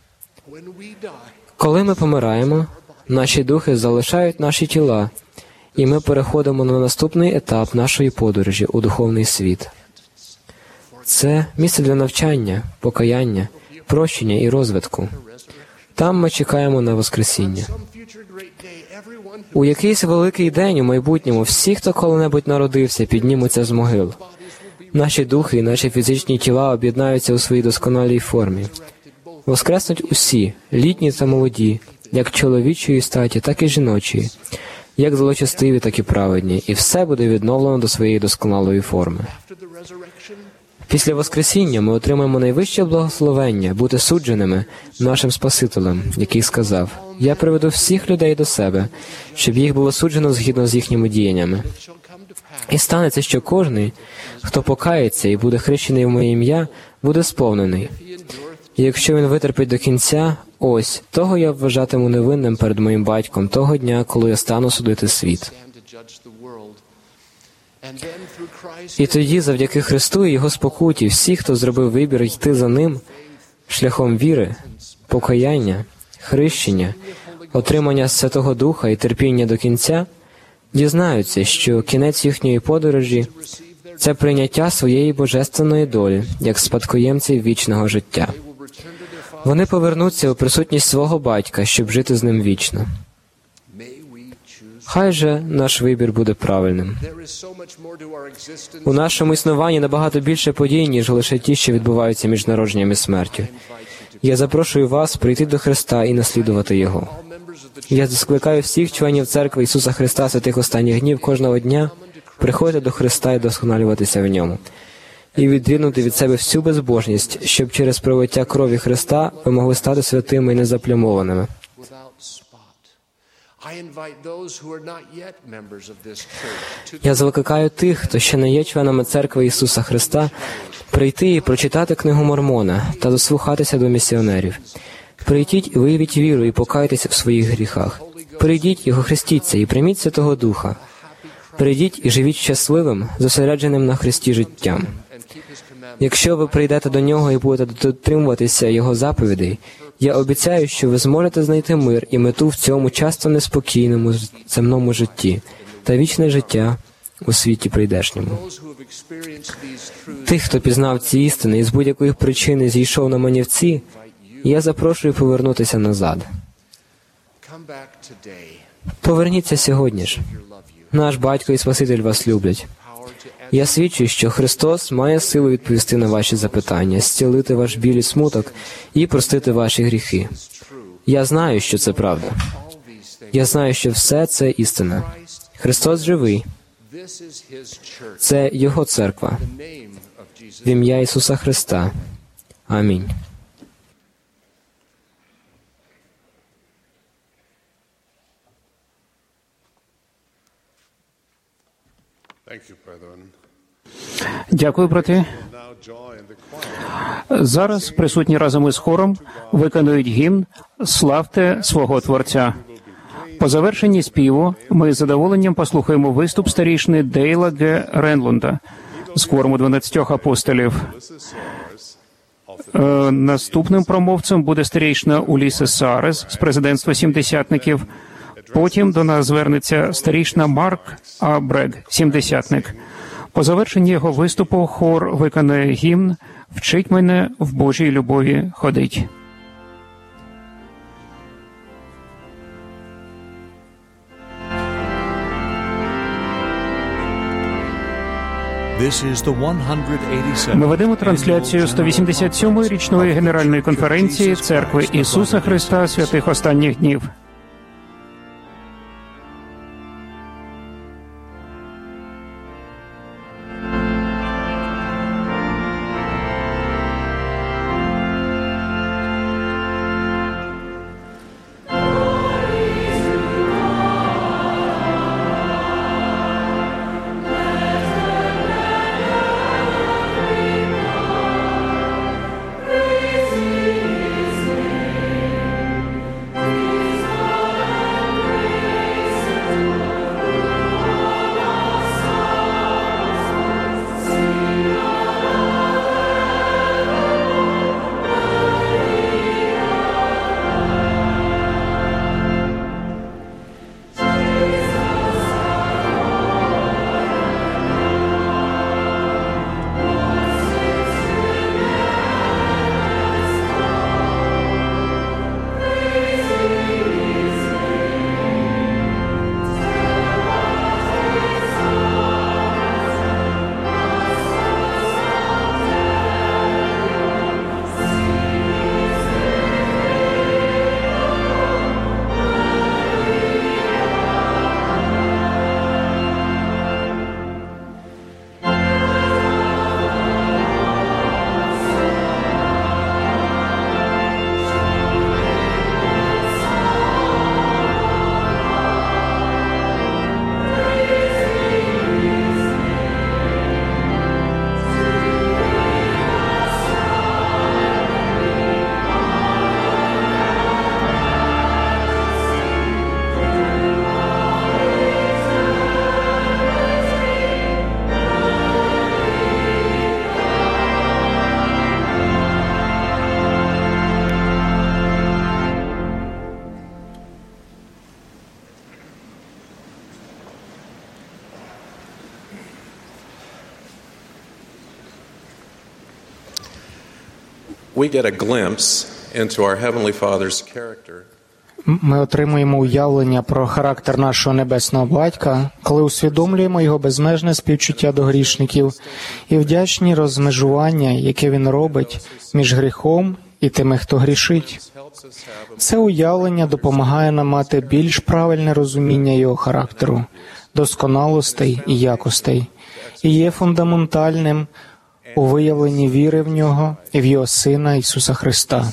Коли ми помираємо, наші духи залишають наші тіла, і ми переходимо на наступний етап нашої подорожі у духовний світ. Це місце для навчання, покаяння, прощення і розвитку. Там ми чекаємо на Воскресіння. У якийсь великий день у майбутньому всі, хто коли-небудь народився, піднімуться з могил. Наші духи і наші фізичні тіла об'єднаються у своїй досконалій формі. Воскреснуть усі, літні та молоді, як чоловічої статі, так і жіночої, як злочестиві, так і праведні, і все буде відновлено до своєї досконалої форми. Після Воскресіння ми отримаємо найвище благословення бути судженими нашим Спасителем, який сказав: «Я приведу всіх людей до себе, щоб їх було суджено згідно з їхніми діяннями. І станеться, що кожний, хто покається і буде хрещений в моє ім'я, буде сповнений. І якщо він витерпить до кінця, ось, того я вважатиму невинним перед моїм батьком того дня, коли я стану судити світ». І тоді, завдяки Христу і Його спокуті, всі, хто зробив вибір йти за Ним, шляхом віри, покаяння, хрещення, отримання Святого Духа і терпіння до кінця, дізнаються, що кінець їхньої подорожі – це прийняття своєї божественної долі, як спадкоємців вічного життя. Вони повернуться у присутність свого Батька, щоб жити з Ним вічно. Хай же наш вибір буде правильним. У нашому існуванні набагато більше подій, ніж лише ті, що відбуваються між народженням і смертю. Я запрошую вас прийти до Христа і наслідувати Його. Я закликаю всіх членів Церкви Ісуса Христа святих останніх днів кожного дня приходити до Христа і досконалюватися в Ньому. І відринути від себе всю безбожність, щоб через пролиття крові Христа ви могли стати святими і незаплямованими. Я закликаю тих, хто ще не є членами Церкви Ісуса Христа, прийти і прочитати книгу Мормона та дослухатися до місіонерів. Прийдіть і виявіть віру і покайтеся в своїх гріхах. Прийдіть і охрестіться, і прийміть Святого Духа. Прийдіть і живіть щасливим, зосередженим на Христі життям. Якщо ви прийдете до нього і будете дотримуватися його заповідей, я обіцяю, що ви зможете знайти мир і мету в цьому часто неспокійному земному житті та вічне життя у світі прийдешньому. Тих, хто пізнав ці істини і з будь-якої причини зійшов на манівці, я запрошую повернутися назад. Поверніться сьогодні ж. Наш Батько і Спаситель вас люблять. Я свідчу, що Христос має силу відповісти на ваші запитання, зцілити ваш біль і смуток і простити ваші гріхи. Я знаю, що це правда. Я знаю, що все це істина. Христос живий. Це Його церква. В ім'я Ісуса Христа. Амінь. Дякую, брати. Зараз присутні разом із хором виконують гімн «Славте свого Творця». По завершенні співу ми з задоволенням послухаємо виступ старішини Дейла Г. Ренлунда з хворому дванадцятьох апостолів. Е, наступним промовцем буде старішина Улісе Сарес з президентства сімдесятників. Потім до нас звернеться старішина Марк А. Брег, сімдесятник. По завершенні його виступу хор виконає гімн «Вчить мене в Божій любові ходить». Ми ведемо трансляцію сто вісімдесят сьомої річної Генеральної конференції Церкви Ісуса Христа святих останніх днів. We get a glimpse into our Heavenly Father's character. Ми отримуємо уявлення про характер нашого Небесного Батька, коли усвідомлюємо Його безмежне співчуття до грішників і вдячні розмежування, яке Він робить між гріхом і тими, хто грішить. Це уявлення допомагає нам мати більш правильне розуміння Його характеру, досконалостей і якостей, і є фундаментальним у виявленні віри в Нього і в Його Сина Ісуса Христа.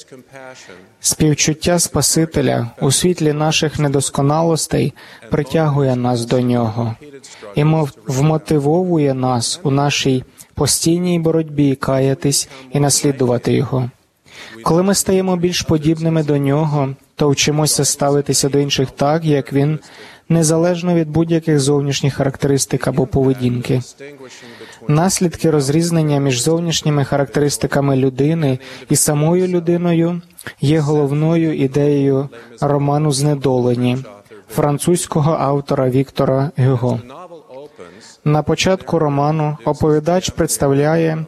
Співчуття Спасителя у світлі наших недосконалостей притягує нас до Нього і мов вмотивовує нас у нашій постійній боротьбі каятись і наслідувати Його. Коли ми стаємо більш подібними до Нього, то вчимося ставитися до інших так, як Він, незалежно від будь-яких зовнішніх характеристик або поведінки. Наслідки розрізнення між зовнішніми характеристиками людини і самою людиною є головною ідеєю роману «Знедолені» французького автора Віктора Гюго. На початку роману оповідач представляє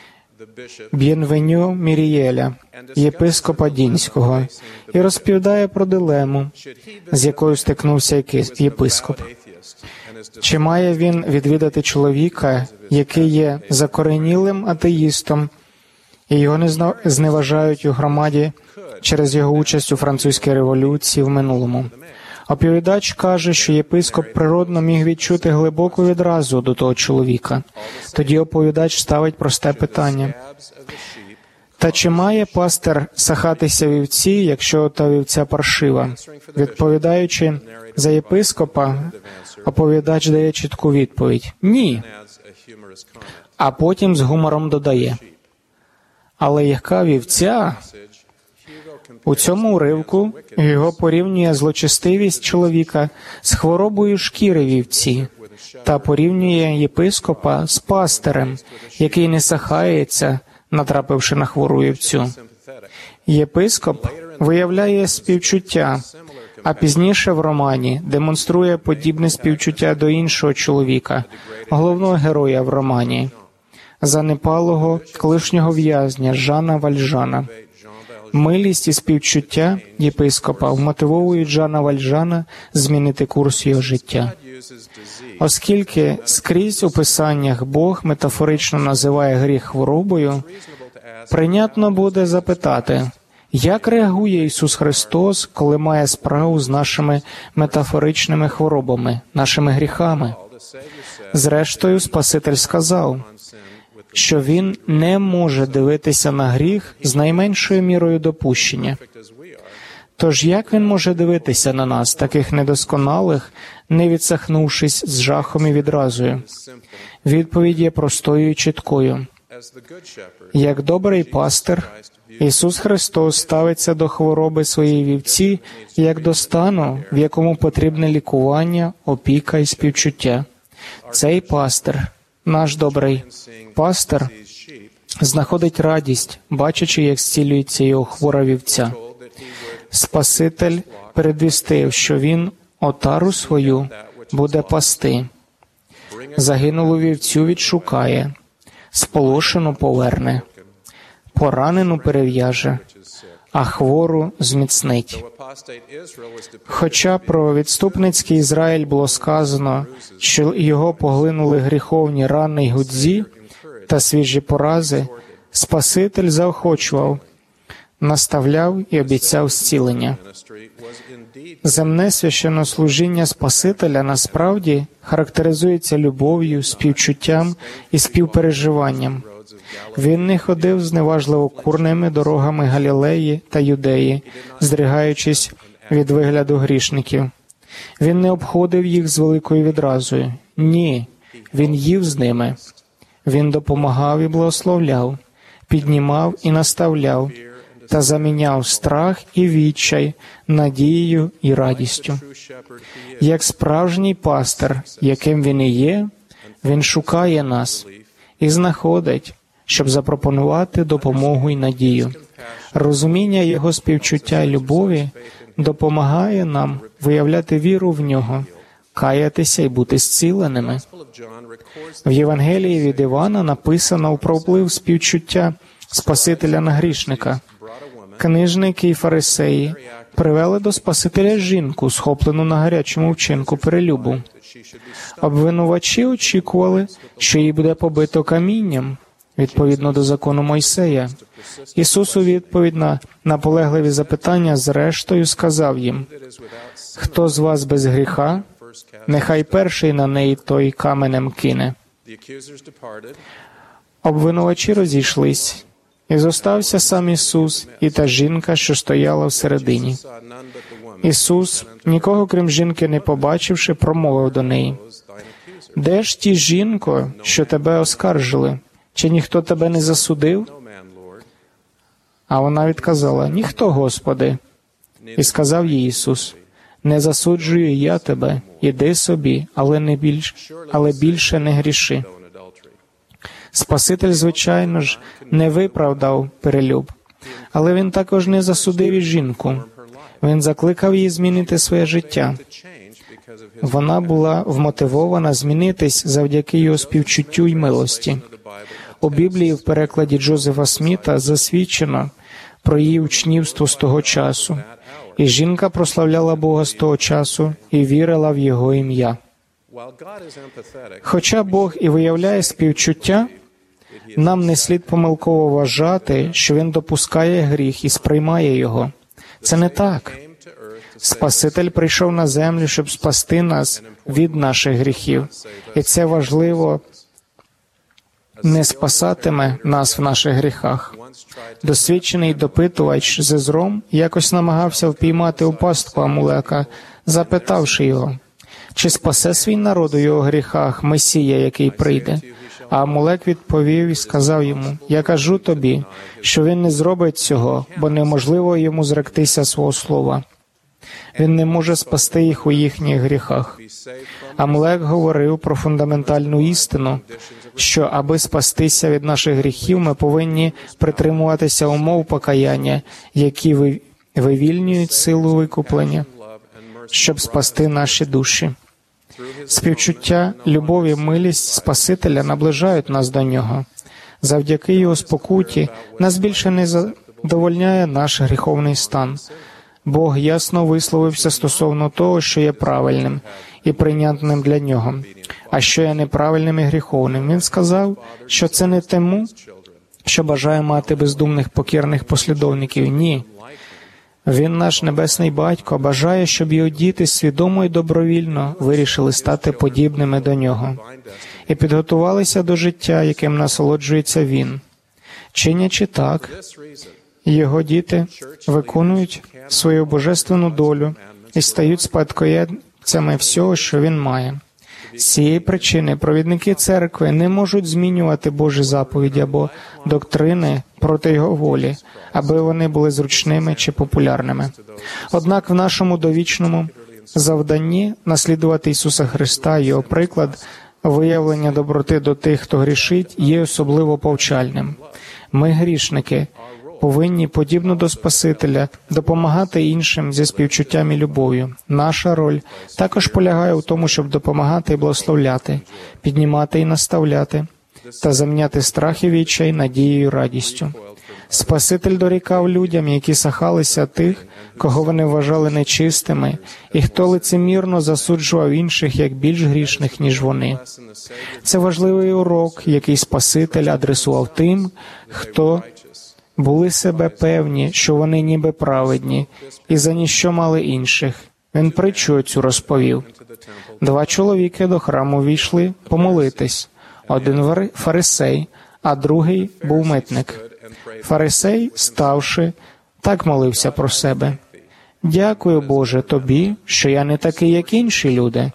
Б'єнвеню Мірієля, єпископа Дінського, і розповідає про дилему, з якою стикнувся єпископ. Чи має він відвідати чоловіка, який є закоренілим атеїстом, і його не зневажають у громаді через його участь у французькій революції в минулому? Оповідач каже, що єпископ природно міг відчути глибоку відразу до того чоловіка. Тоді оповідач ставить просте питання. Та чи має пастир сахатися вівці, якщо та вівця паршива? Відповідаючи за єпископа, оповідач дає чітку відповідь – ні. А потім з гумором додає – але яка вівця? У цьому уривку його порівнює злочестивість чоловіка з хворобою шкіри вівці та порівнює єпископа з пастирем, який не сахається, натрапивши на хвору вівцю. Єпископ виявляє співчуття, а пізніше в романі демонструє подібне співчуття до іншого чоловіка, головного героя в романі, занепалого колишнього в'язня Жана Вальжана. Милість і співчуття єпископа вмотивовують Жана Вальжана змінити курс його життя. Оскільки скрізь у писаннях Бог метафорично називає гріх хворобою, прийнятно буде запитати, як реагує Ісус Христос, коли має справу з нашими метафоричними хворобами, нашими гріхами? Зрештою, Спаситель сказав, що Він не може дивитися на гріх з найменшою мірою допущення. Тож як Він може дивитися на нас, таких недосконалих, не відсахнувшись з жахом і відразою? Відповідь є простою і чіткою. Як добрий пастир, Ісус Христос ставиться до хвороби своєї вівці, як до стану, в якому потрібне лікування, опіка і співчуття. Цей пастир, наш добрий пастир, знаходить радість, бачачи, як зцілюється його хвора вівця. Спаситель передвістив, що він отару свою буде пасти. Загинулу вівцю відшукає, сполошену поверне, поранену перев'яже, а хвору зміцнить. Хоча про відступницький Ізраїль було сказано, що його поглинули гріховні рани й гудзі та свіжі порази, Спаситель заохочував, наставляв і обіцяв зцілення. Земне священнослужіння Спасителя насправді характеризується любов'ю, співчуттям і співпереживанням. Він не ходив зневажливо курними дорогами Галілеї та Юдеї, здригаючись від вигляду грішників. Він не обходив їх з великою відразою. Ні, він їв з ними. Він допомагав і благословляв, піднімав і наставляв, та заміняв страх і відчай надією і радістю. Як справжній пастир, яким він і є, він шукає нас і знаходить, щоб запропонувати допомогу і надію. Розуміння його співчуття і любові допомагає нам виявляти віру в нього, каятися і бути зціленими. В Євангелії від Івана написано про вплив співчуття Спасителя на грішника. Книжники і фарисеї привели до Спасителя жінку, схоплену на гарячому вчинку перелюбу. Обвинувачі очікували, що їй буде побито камінням, відповідно до закону Мойсея. Ісус у відповідь на наполегливі запитання зрештою сказав їм, «Хто з вас без гріха, нехай перший на неї той каменем кине». Обвинувачі розійшлись, і зостався сам Ісус і та жінка, що стояла всередині. Ісус, нікого крім жінки не побачивши, промовив до неї, «Де ж ті, жінко, що тебе оскаржили? Чи ніхто тебе не засудив?» А вона відказала, «Ніхто, Господи». І сказав їй Ісус, «Не засуджую я тебе, іди собі, але, не більш, але більше не гріши». Спаситель, звичайно ж, не виправдав перелюб, але він також не засудив і жінку. Він закликав її змінити своє життя. Вона була вмотивована змінитись завдяки його співчуттю й милості. У Біблії в перекладі Джозефа Сміта засвідчено про її учнівство з того часу. І жінка прославляла Бога з того часу і вірила в Його ім'я. Хоча Бог і виявляє співчуття, нам не слід помилково вважати, що Він допускає гріх і сприймає його. Це не так. Спаситель прийшов на землю, щоб спасти нас від наших гріхів. І це важливо не спасатиме нас в наших гріхах. Досвідчений допитувач з Езром якось намагався впіймати у пастку Амулека, запитавши його, чи спасе свій народ у його гріхах Месія, який прийде. А Амулек відповів і сказав йому, «Я кажу тобі, що він не зробить цього, бо неможливо йому зректися свого слова. Він не може спасти їх у їхніх гріхах». Амулек говорив про фундаментальну істину, що, аби спастися від наших гріхів, ми повинні притримуватися умов покаяння, які вивільнюють силу викуплення, щоб спасти наші душі. Співчуття, любов і милість Спасителя наближають нас до Нього. Завдяки Його спокуті нас більше не задовольняє наш гріховний стан. Бог ясно висловився стосовно того, що є правильним і прийнятним для Нього, а що є неправильним і гріховним. Він сказав, що це не тому, що бажає мати бездумних покірних послідовників. Ні. Він, наш Небесний Батько, бажає, щоб його діти свідомо і добровільно вирішили стати подібними до Нього і підготувалися до життя, яким насолоджується Він. Чинячи так, його діти виконують свою божественну долю і стають спадкоємцями всього, що він має. З цієї причини провідники церкви не можуть змінювати Божі заповіді або доктрини проти його волі, аби вони були зручними чи популярними. Однак в нашому довічному завданні наслідувати Ісуса Христа, Його приклад, виявлення доброти до тих, хто грішить, є особливо повчальним. Ми, грішники, повинні, подібно до Спасителя, допомагати іншим зі співчуттям і любов'ю. Наша роль також полягає у тому, щоб допомагати і благословляти, піднімати і наставляти, та заміняти страх і відчай надією і радістю. Спаситель дорікав людям, які сахалися тих, кого вони вважали нечистими, і хто лицемірно засуджував інших як більш грішних, ніж вони. Це важливий урок, який Спаситель адресував тим, хто були себе певні, що вони ніби праведні, і за ніщо мали інших. Він притчу цю розповів. Два чоловіки до храму війшли помолитись. Один фарисей, а другий був митник. Фарисей, ставши, так молився про себе. «Дякую, Боже, Тобі, що я не такий, як інші люди.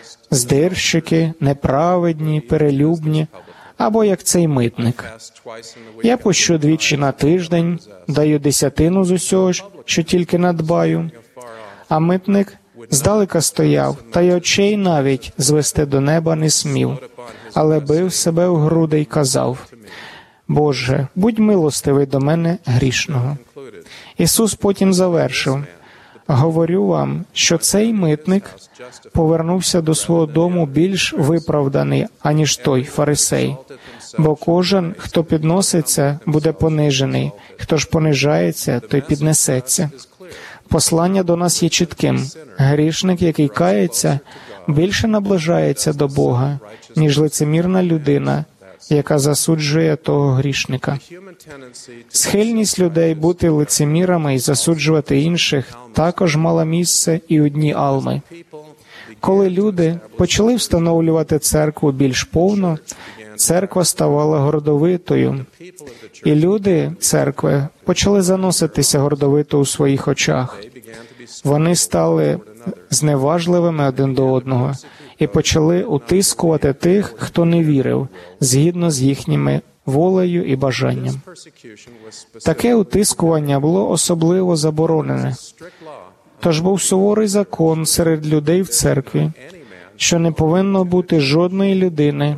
Здирщики, неправедні, перелюбні, або як цей митник. Я пощу двічі на тиждень, даю десятину з усього, що тільки надбаю». А митник здалека стояв, та й очей навіть звести до неба не смів, але бив себе в груди й казав: «Боже, будь милостивий до мене грішного». Ісус потім завершив: «Говорю вам, що цей митник повернувся до свого дому більш виправданий, аніж той фарисей. Бо кожен, хто підноситься, буде понижений, хто ж понижається, той піднесеться». Послання до нас є чітким. Грішник, який кається, більше наближається до Бога, ніж лицемірна людина, яка засуджує того грішника. Схильність людей бути лицемірами і засуджувати інших також мала місце і у дні Алми. Коли люди почали встановлювати церкву більш повно, церква ставала гордовитою, і люди церкви почали заноситися гордовито у своїх очах. Вони стали зневажливими один до одного і почали утискувати тих, хто не вірив, згідно з їхніми волею і бажанням. Таке утискування було особливо заборонене. Тож був суворий закон серед людей в церкві, що не повинно бути жодної людини,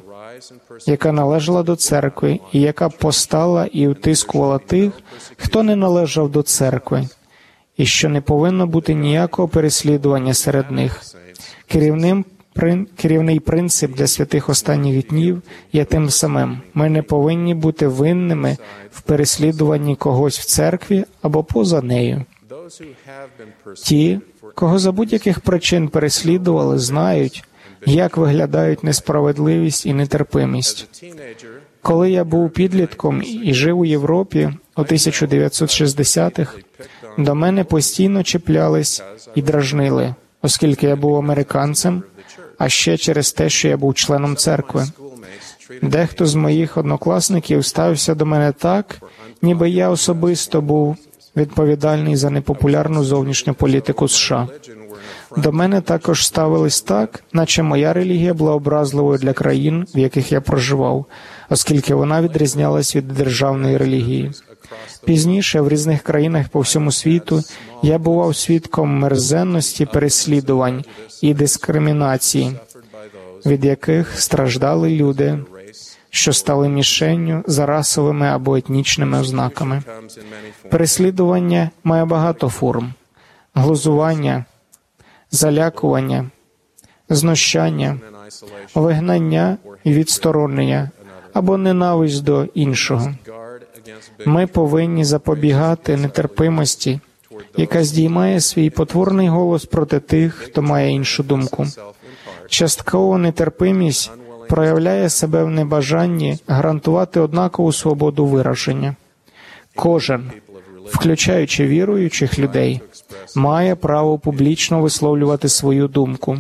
яка належала до церкви, і яка постала і утискувала тих, хто не належав до церкви, і що не повинно бути ніякого переслідування серед них. Керівним Керівний принцип для святих останніх днів є тим самим. Ми не повинні бути винними в переслідуванні когось в церкві або поза нею. Ті, кого за будь-яких причин переслідували, знають, як виглядають несправедливість і нетерпимість. Коли я був підлітком і жив у Європі у тисяча дев'ятсот шістдесятих, до мене постійно чіплялись і дражнили, оскільки я був американцем, а ще через те, що я був членом церкви. Дехто з моїх однокласників ставився до мене так, ніби я особисто був відповідальний за непопулярну зовнішню політику США. До мене також ставились так, наче моя релігія була образливою для країн, в яких я проживав, оскільки вона відрізнялась від державної релігії. Пізніше, в різних країнах по всьому світу, я бував свідком мерзенності переслідувань і дискримінації, від яких страждали люди, що стали мішенню за расовими або етнічними ознаками. Переслідування має багато форм: глузування, залякування, знущання, вигнання і відсторонення або ненависть до іншого. Ми повинні запобігати нетерпимості, яка здіймає свій потворний голос проти тих, хто має іншу думку. Часткова нетерпимість проявляє себе в небажанні гарантувати однакову свободу вираження. Кожен, включаючи віруючих людей, має право публічно висловлювати свою думку.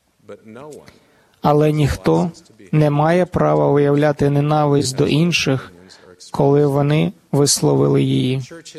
Але ніхто не має права виявляти ненависть до інших, коли вони висловили її.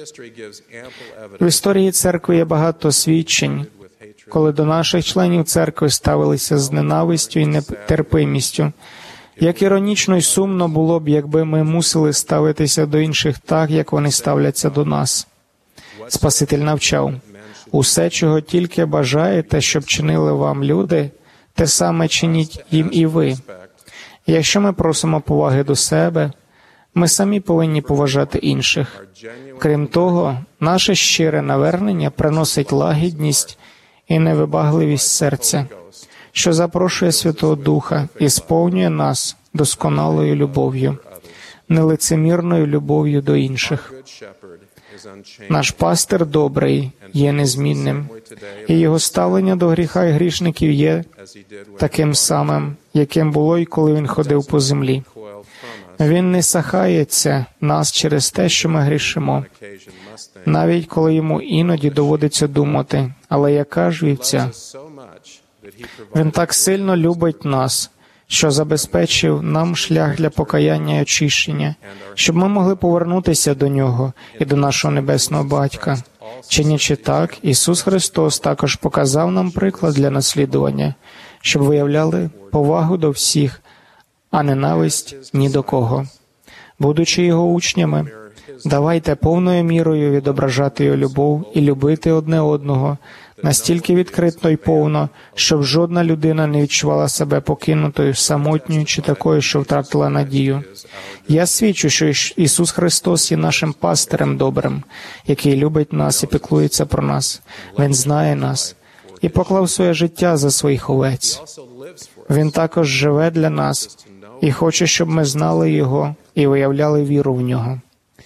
В історії церкви є багато свідчень, коли до наших членів церкви ставилися з ненавистю і нетерпимістю. Як іронічно й сумно було б, якби ми мусили ставитися до інших так, як вони ставляться до нас. Спаситель навчав: «Усе, чого тільки бажаєте, щоб чинили вам люди, те саме чиніть їм і ви». Якщо ми просимо поваги до себе, ми самі повинні поважати інших. Крім того, наше щире навернення приносить лагідність і невибагливість серця, що запрошує Святого Духа і сповнює нас досконалою любов'ю, нелицемірною любов'ю до інших. Наш пастир добрий є незмінним, і його ставлення до гріха і грішників є таким самим, яким було й коли він ходив по землі. Він не сахається нас через те, що ми грішимо, навіть коли йому іноді доводиться думати: «Але яка ж вівця?» Він так сильно любить нас, що забезпечив нам шлях для покаяння і очищення, щоб ми могли повернутися до Нього і до нашого Небесного Батька. Чинячи так, Ісус Христос також показав нам приклад для наслідування, щоб виявляли повагу до всіх, а ненависть ні до кого. Будучи Його учнями, давайте повною мірою відображати Його любов і любити одне одного, настільки відкрито й повно, щоб жодна людина не відчувала себе покинутою, самотньою чи такою, що втратила надію. Я свідчу, що Ісус Христос є нашим пастирем добрим, який любить нас і піклується про нас. Він знає нас і поклав своє життя за своїх овець. Він також живе для нас і хоче, щоб ми знали Його і виявляли віру в Нього.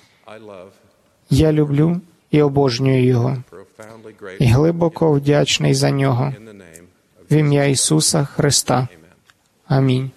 Я люблю і обожнюю Його, і глибоко вдячний за Нього. В ім'я Ісуса Христа. Амінь.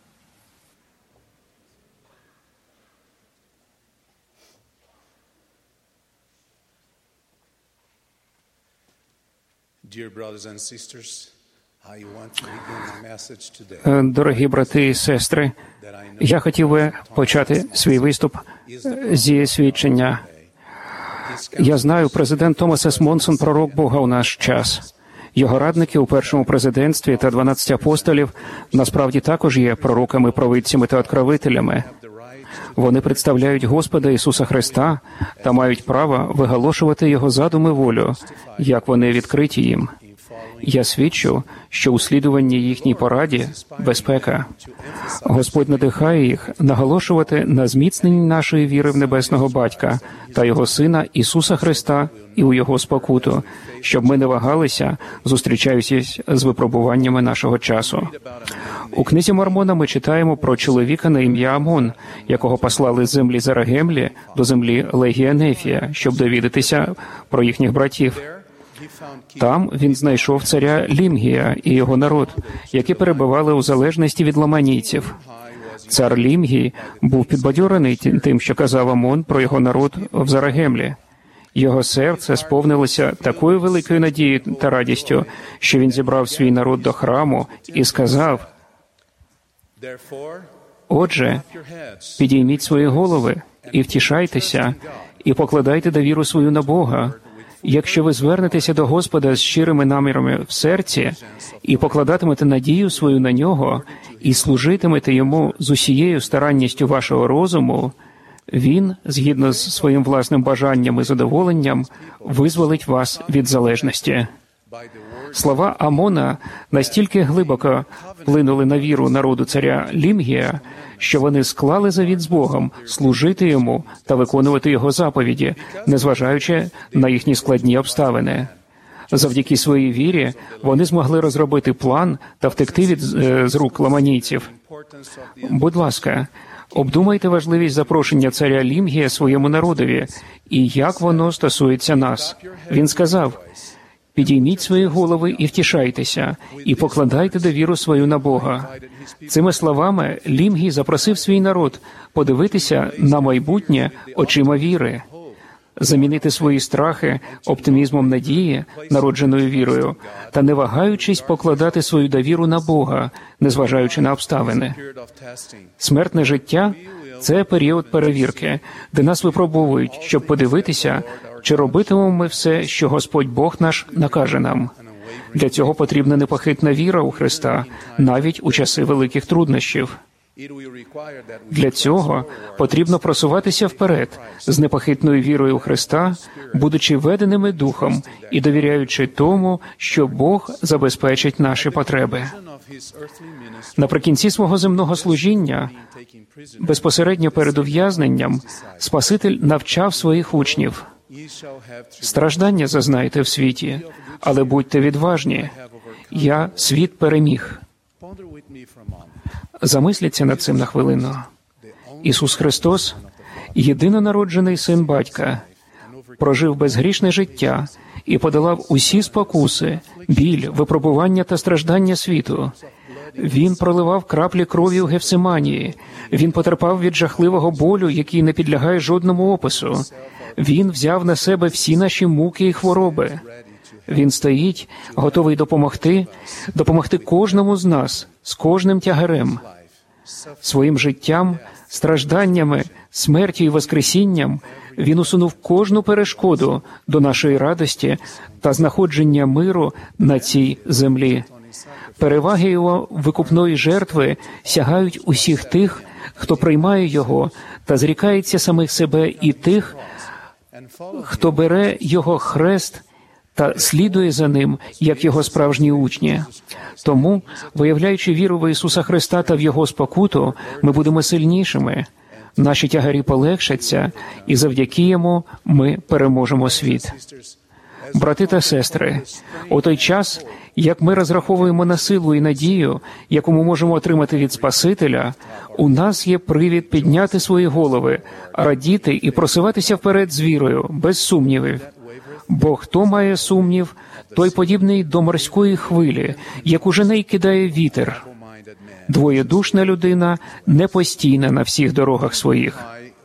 Дорогі брати і сестри, я хотів би почати свій виступ зі свідчення. Я знаю, президент Томас С. Монсон – пророк Бога у наш час. Його радники у першому президентстві та дванадцять апостолів насправді також є пророками, провидцями та откровителями. Вони представляють Господа Ісуса Христа та мають право виголошувати Його задум і волю, як вони відкриті їм. Я свідчу, що у слідуванні їхній пораді – безпека. Господь надихає їх наголошувати на зміцненні нашої віри в Небесного Батька та Його Сина Ісуса Христа і у Його спокуту, щоб ми не вагалися, зустрічаючись з випробуваннями нашого часу. У книзі Мормона ми читаємо про чоловіка на ім'я Амон, якого послали з землі Зарагемлі до землі Легія Нефія, щоб довідатися про їхніх братів. Там він знайшов царя Лімгія і його народ, які перебували у залежності від ламанійців. Цар Лімгій був підбадьорений тим, що казав Амон про його народ в Зарагемлі. Його серце сповнилося такою великою надією та радістю, що він зібрав свій народ до храму і сказав: «Отже, підійміть свої голови і втішайтеся, і покладайте довіру свою на Бога. Якщо ви звернетеся до Господа з щирими намірами в серці і покладатимете надію свою на Нього і служитимете Йому з усією старанністю вашого розуму, Він, згідно з своїм власним бажанням і задоволенням, визволить вас від залежності». Слова Амона настільки глибоко вплинули на віру народу царя Лімгія, що вони склали завіт з Богом служити йому та виконувати його заповіді, незважаючи на їхні складні обставини. Завдяки своїй вірі вони змогли розробити план та втекти від з рук ламанійців. Будь ласка, обдумайте важливість запрошення царя Лімгія своєму народові і як воно стосується нас. Він сказав: «Підійміть свої голови і втішайтеся, і покладайте довіру свою на Бога». Цими словами Лімгій запросив свій народ подивитися на майбутнє очима віри, замінити свої страхи оптимізмом надії, народженою вірою, та не вагаючись покладати свою довіру на Бога, незважаючи на обставини. Смертне життя – це період перевірки, де нас випробовують, щоб подивитися, чи робитимемо ми все, що Господь Бог наш накаже нам. Для цього потрібна непохитна віра у Христа, навіть у часи великих труднощів. Для цього потрібно просуватися вперед з непохитною вірою у Христа, будучи веденими Духом і довіряючи тому, що Бог забезпечить наші потреби. Наприкінці свого земного служіння, безпосередньо перед ув'язненням, Спаситель навчав своїх учнів: «Страждання зазнаєте в світі, але будьте відважні. Я світ переміг». Замисліться над цим на хвилину. Ісус Христос, єдинонароджений Син Батька, прожив безгрішне життя і подолав усі спокуси, біль, випробування та страждання світу. Він проливав краплі крові у Гефсиманії. Він потерпав від жахливого болю, який не підлягає жодному опису. Він взяв на себе всі наші муки і хвороби. Він стоїть, готовий допомогти, допомогти кожному з нас, з кожним тягарем. Своїм життям, стражданнями, смертю і воскресінням Він усунув кожну перешкоду до нашої радості та знаходження миру на цій землі. Переваги Його викупної жертви сягають усіх тих, хто приймає Його та зрікається самих себе, і тих, хто бере Його хрест та слідує за Ним, як Його справжні учні. Тому, виявляючи віру в Ісуса Христа та в Його спокуту, ми будемо сильнішими, наші тягарі полегшаться, і завдяки Йому ми переможемо світ. Брати та сестри, у той час, як ми розраховуємо на силу і надію, яку ми можемо отримати від Спасителя, у нас є привід підняти свої голови, радіти і просуватися вперед з вірою, без сумнівів. Бо хто має сумнів, той подібний до морської хвилі, яку жене й кидає вітер. Двоєдушна людина непостійна на всіх дорогах своїх.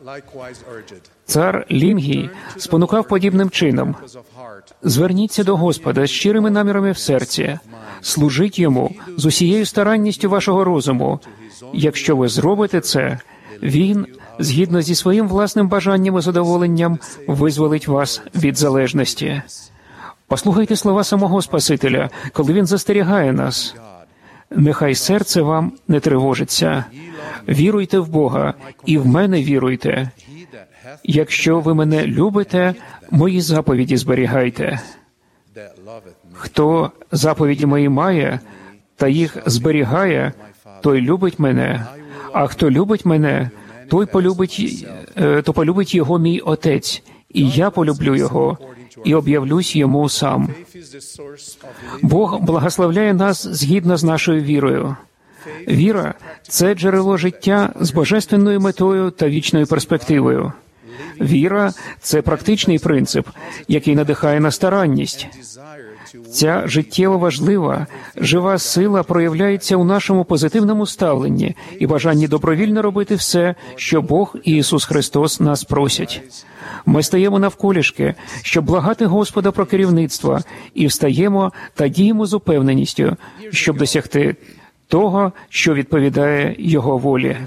Цар Лімгій спонукав подібним чином: «Зверніться до Господа з щирими намірами в серці, служіть Йому з усією старанністю вашого розуму. Якщо ви зробите це, Він, згідно зі своїм власним бажанням і задоволенням, визволить вас від залежності». Послухайте слова самого Спасителя, коли Він застерігає нас: «Нехай серце вам не тривожиться. Віруйте в Бога і в мене віруйте. Якщо ви мене любите, мої заповіді зберігайте». Хто заповіді мої має та їх зберігає, той любить мене, а хто любить мене, той полюбить, то полюбить його мій Отець, і я полюблю його, і об'явлюсь йому сам. Бог благословляє нас згідно з нашою вірою. Віра – це джерело життя з божественною метою та вічною перспективою. Віра – це практичний принцип, який надихає на старанність. Ця життєво важлива, жива сила проявляється у нашому позитивному ставленні і бажанні добровільно робити все, що Бог і Ісус Христос нас просять. Ми стаємо навколішки, щоб благати Господа про керівництво, і встаємо та діємо з упевненістю, щоб досягти того, що відповідає Його волі.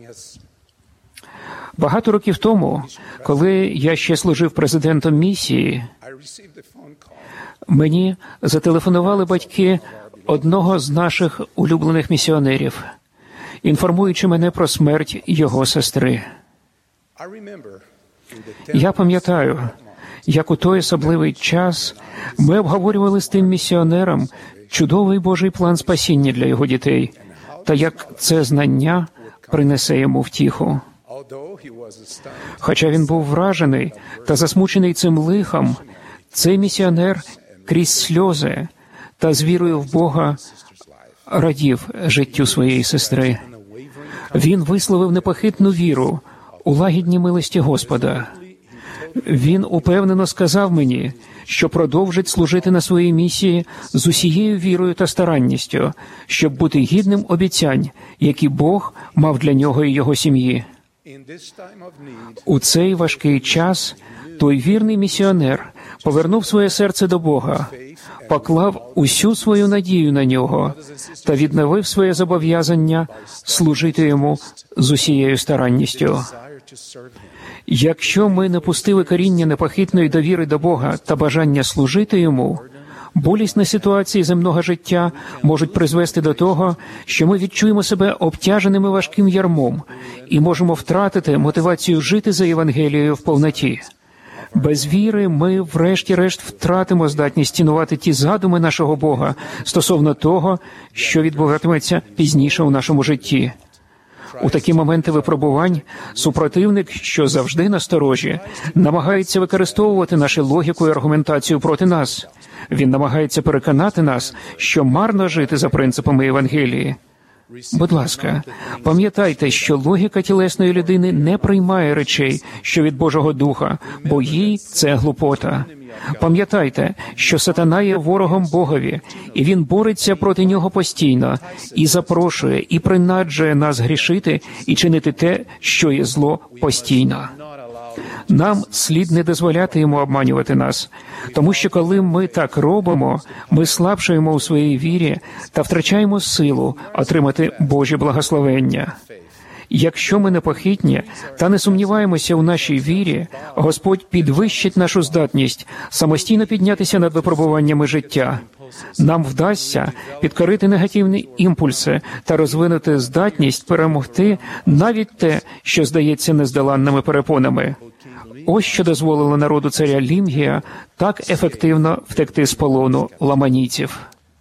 Багато років тому, коли я ще служив президентом місії, мені зателефонували батьки одного з наших улюблених місіонерів, інформуючи мене про смерть його сестри. Я пам'ятаю, як у той особливий час ми обговорювали з тим місіонером чудовий Божий план спасіння для його дітей, та як це знання принесе йому втіху. Хоча він був вражений та засмучений цим лихом, цей місіонер крізь сльози та з вірою в Бога радів життю своєї сестри. Він висловив непохитну віру у лагідні милості Господа. Він упевнено сказав мені, що продовжить служити на своїй місії з усією вірою та старанністю, щоб бути гідним обіцянь, які Бог мав для нього і його сім'ї. У цей важкий час той вірний місіонер повернув своє серце до Бога, поклав усю свою надію на нього та відновив своє зобов'язання служити йому з усією старанністю. Якщо ми не пустили коріння непохитної довіри до Бога та бажання служити Йому, болісні ситуації земного життя можуть призвести до того, що ми відчуємо себе обтяженими важким ярмом і можемо втратити мотивацію жити за Євангелією в повноті. Без віри ми, врешті-решт, втратимо здатність цінувати ті задуми нашого Бога стосовно того, що відбуватиметься пізніше у нашому житті. У такі моменти випробувань супротивник, що завжди насторожі, намагається використовувати нашу логіку і аргументацію проти нас. Він намагається переконати нас, що марно жити за принципами Євангелії. Будь ласка, пам'ятайте, що логіка тілесної людини не приймає речей, що від Божого Духа, бо їй це глупота. Пам'ятайте, що сатана є ворогом Богові, і він бореться проти нього постійно, і запрошує, і принаджує нас грішити і чинити те, що є зло, постійно. Нам слід не дозволяти йому обманювати нас, тому що коли ми так робимо, ми слабшаємо у своїй вірі та втрачаємо силу отримати Божі благословення. Якщо ми непохитні та не сумніваємося у нашій вірі, Господь підвищить нашу здатність самостійно піднятися над випробуваннями життя. Нам вдасться підкорити негативні імпульси та розвинути здатність перемогти навіть те, що здається нездоланними перепонами. Ось що дозволило народу царя Лімгія так ефективно втекти з полону ламанійців.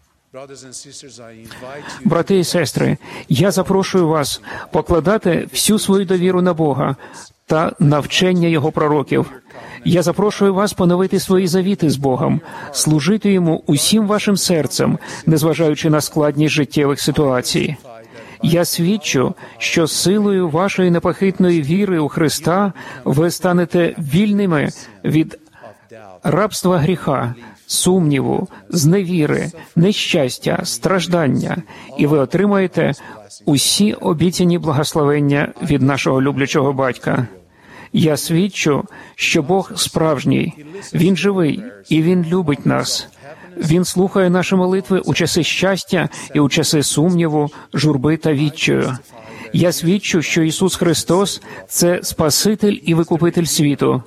Брати і сестри, я запрошую вас покладати всю свою довіру на Бога та навчення Його пророків. Я запрошую вас поновити свої завіти з Богом, служити Йому усім вашим серцем, незважаючи на складність життєвих ситуацій. Я свідчу, що силою вашої непохитної віри у Христа ви станете вільними від рабства гріха, сумніву, зневіри, нещастя, страждання, і ви отримаєте усі обіцяні благословення від нашого люблячого Батька. Я свідчу, що Бог справжній, Він живий, і Він любить нас. Він слухає наші молитви у часи щастя і у часи сумніву, журби та відчаю. Я свідчу, що Ісус Христос – це Спаситель і Викупитель світу.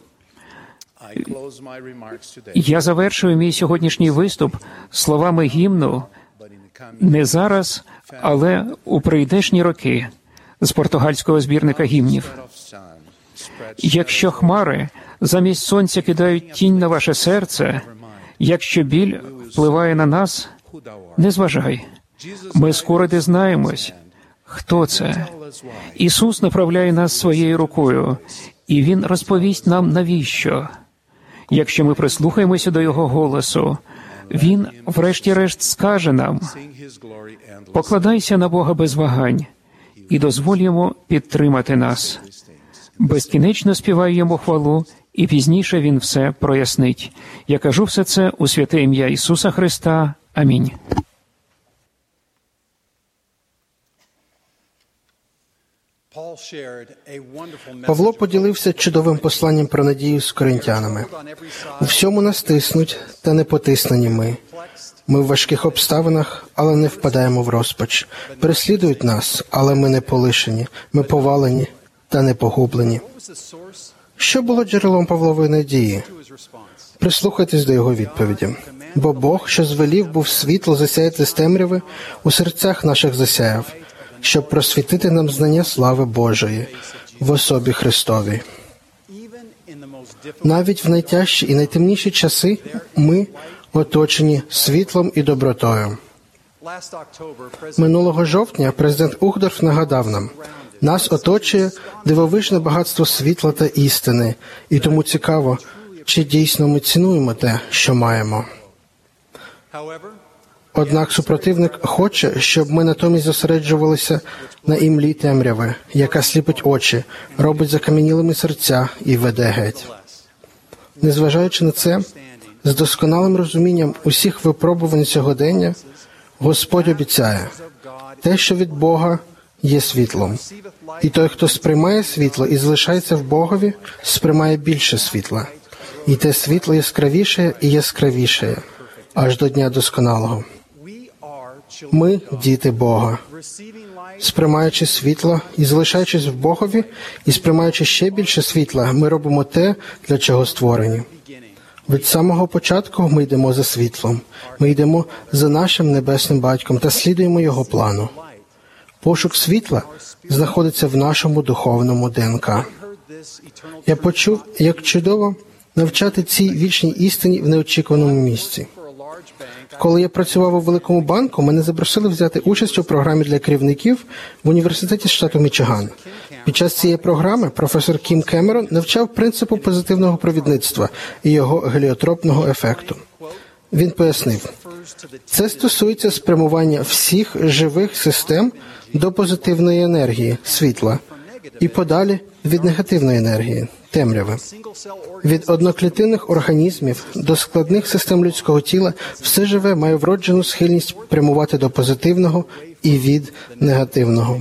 Я завершую мій сьогоднішній виступ словами гімну «Не зараз, але у прийдешні роки» з португальського збірника гімнів. Якщо хмари замість сонця кидають тінь на ваше серце, Якщо біль впливає на нас, не зважай. Ми скоро дізнаємось, хто це. Ісус направляє нас своєю рукою, і Він розповість нам, навіщо. Якщо ми прислухаємося до Його голосу, Він, врешті-решт, скаже нам: покладайся на Бога без вагань і дозволь Йому підтримати нас. Безкінечно співай Йому хвалу, і пізніше Він все прояснить. Я кажу все це у святе ім'я Ісуса Христа. Амінь. Павло поділився чудовим посланням про надію з коринтянами. «У всьому нас тиснуть, та не потиснені ми. Ми в важких обставинах, але не впадаємо в розпач. Переслідують нас, але ми не полишені. Ми повалені, та не погублені». Що було джерелом Павлової надії? Прислухайтесь до його відповіді. «Бо Бог, що звелів був світло засяяти з темряви, у серцях наших засяяв, щоб просвітити нам знання слави Божої в особі Христовій». Навіть в найтяжчі і найтемніші часи ми оточені світлом і добротою. Минулого жовтня президент Ухдорф нагадав нам: нас оточує дивовижне багатство світла та істини, і тому цікаво, чи дійсно ми цінуємо те, що маємо. Однак супротивник хоче, щоб ми натомість зосереджувалися на імлі темряви, яка сліпить очі, робить закам'янілими серця і веде геть. Незважаючи на це, з досконалим розумінням усіх випробувань сьогодення, Господь обіцяє: те, що від Бога, є світлом. І той, хто сприймає світло і залишається в Богові, сприймає більше світла. І те світло яскравіше і яскравіше, аж до дня досконалого. Ми – діти Бога. Сприймаючи світло і залишаючись в Богові, і сприймаючи ще більше світла, ми робимо те, для чого створені. Від самого початку ми йдемо за світлом. Ми йдемо за нашим небесним батьком та слідуємо його плану. Пошук світла знаходиться в нашому духовному ДНК. Я почув, як чудово навчати цій вічній істині в неочікуваному місці. Коли я працював у великому банку, мене запросили взяти участь у програмі для керівників в університеті штату Мічиган. Під час цієї програми професор Кім Кемерон навчав принципу позитивного провідництва і його геліотропного ефекту. Він пояснив: це стосується спрямування всіх живих систем до позитивної енергії, світла, і подалі від негативної енергії, темряви. Від одноклітинних організмів до складних систем людського тіла все живе має вроджену схильність прямувати до позитивного і від негативного.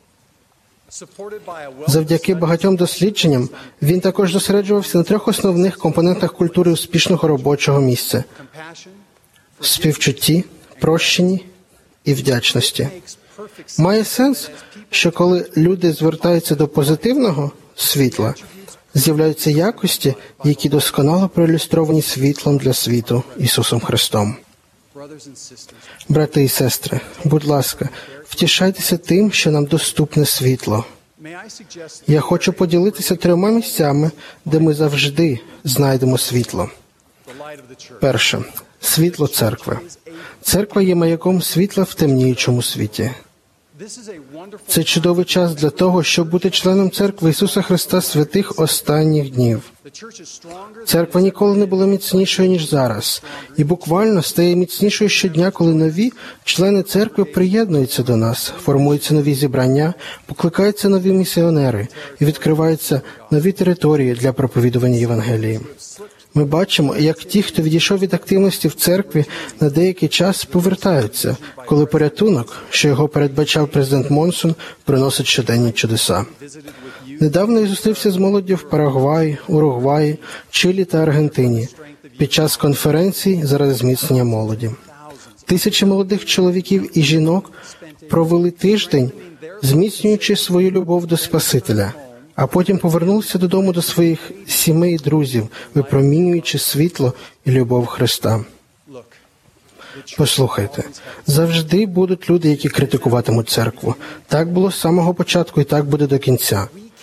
Завдяки багатьом дослідженням він також зосереджувався на трьох основних компонентах культури успішного робочого місця – співчутті, прощенні і вдячності. Має сенс, що коли люди звертаються до позитивного світла, з'являються якості, які досконало проілюстровані світлом для світу Ісусом Христом. Брати і сестри, будь ласка, втішайтеся тим, що нам доступне світло. Я хочу поділитися трьома місцями, де ми завжди знайдемо світло. Перше. Світло церкви. Церква є маяком світла в темніючому світі. Це чудовий час для того, щоб бути членом Церкви Ісуса Христа святих останніх днів. Церква ніколи не була міцнішою, ніж зараз, і буквально стає міцнішою щодня, коли нові члени Церкви приєднуються до нас, формуються нові зібрання, покликаються нові місіонери і відкриваються нові території для проповідування Євангелії. Ми бачимо, як ті, хто відійшов від активності в церкві, на деякий час повертаються, коли порятунок, що його передбачав президент Монсон, приносить щоденні чудеса. Недавно я зустрівся з молоддю в Парагваї, Уругваї, Чилі та Аргентині під час конференції заради зміцнення молоді. Тисячі молодих чоловіків і жінок провели тиждень, зміцнюючи свою любов до Спасителя, а потім повернулися додому до своїх сімей і друзів, випромінюючи світло і любов Христа. Послухайте, завжди будуть люди, які критикуватимуть церкву. Так було з самого початку і так буде до кінця.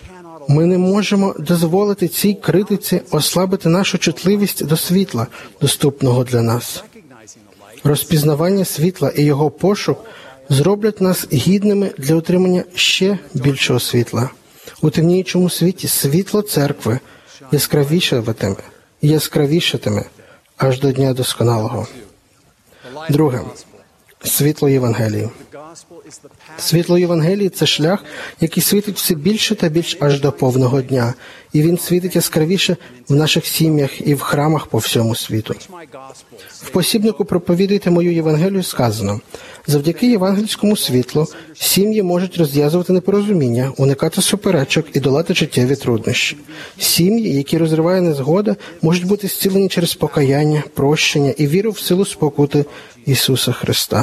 Ми не можемо дозволити цій критиці ослабити нашу чутливість до світла, доступного для нас. Розпізнавання світла і його пошук зроблять нас гідними для отримання ще більшого світла. У темніючому світі світло церкви яскравішатиме, яскравішатиме аж до Дня Досконалого. Друге. Світло Євангелії. Світло Євангелії – це шлях, який світить все більше та більше аж до повного дня. І він світить яскравіше в наших сім'ях і в храмах по всьому світу. В посібнику «Проповідуйте мою Євангелію» сказано: завдяки євангельському світлу сім'ї можуть розв'язувати непорозуміння, уникати суперечок і долати життєві труднощі. Сім'ї, які розриває незгода, можуть бути зцілені через покаяння, прощення і віру в силу спокути Ісуса Христа.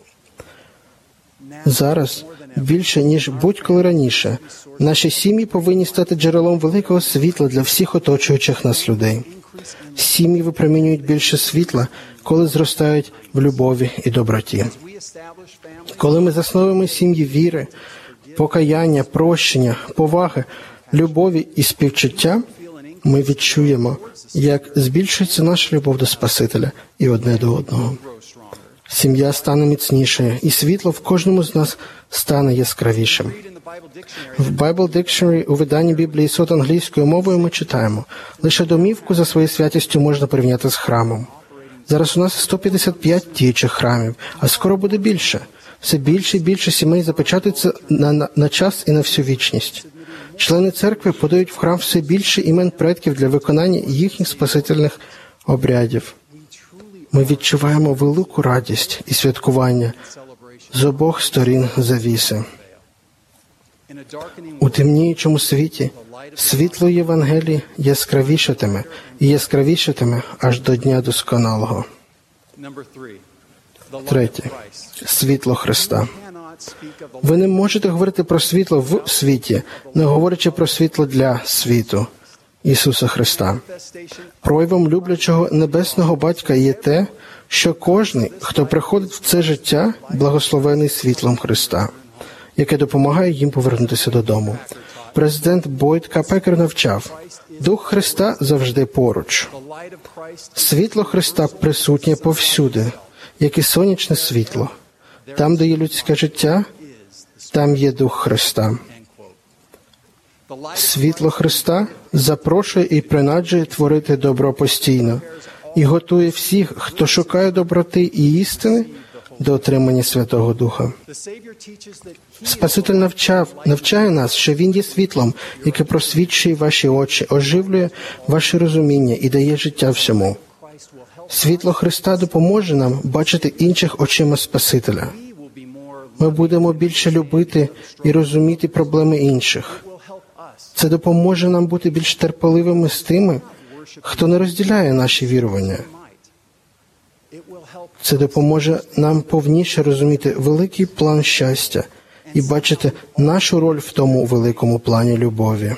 Зараз, більше ніж будь-коли раніше, наші сім'ї повинні стати джерелом великого світла для всіх оточуючих нас людей. Сім'ї випромінюють більше світла, коли зростають в любові і доброті. Коли ми засновуємо сім'ї віри, покаяння, прощення, поваги, любові і співчуття, ми відчуємо, як збільшується наша любов до Спасителя і одне до одного. Сім'я стане міцнішою, і світло в кожному з нас стане яскравішим. В Bible Dictionary у виданні Біблії сот англійською мовою ми читаємо: лише домівку за своєю святістю можна порівняти з храмом. Зараз у нас сто п'ятдесят п'ять діючих храмів, а скоро буде більше. Все більше і більше сімей запечатується на, на, на час і на всю вічність. Члени церкви подають в храм все більше імен предків для виконання їхніх спасительних обрядів. Ми відчуваємо велику радість і святкування з обох сторін завіси. У темніючому світі світло Євангелії яскравішатиме і яскравішатиме аж до Дня Досконалого. Третє. Світло Христа. Ви не можете говорити про світло в світі, не говорячи про світло для світу Ісуса Христа. Проявом люблячого небесного Батька є те, що кожний, хто приходить в це життя, благословений світлом Христа, яке допомагає їм повернутися додому. Президент Бойд К. Пекер навчав: Дух Христа завжди поруч. Світло Христа присутнє повсюди, як і сонячне світло. Там, де є людське життя, там є Дух Христа. Світло Христа запрошує і принаджує творити добро постійно і готує всіх, хто шукає доброти і істини, до отримання Святого Духа. Спаситель навчав, навчає нас, що Він є світлом, яке просвічує ваші очі, оживлює ваше розуміння і дає життя всьому. Світло Христа допоможе нам бачити інших очима Спасителя. Ми будемо більше любити і розуміти проблеми інших. Це допоможе нам бути більш терпеливими з тими, хто не розділяє наші вірування. Це допоможе нам повніше розуміти великий план щастя і бачити нашу роль в тому великому плані любові.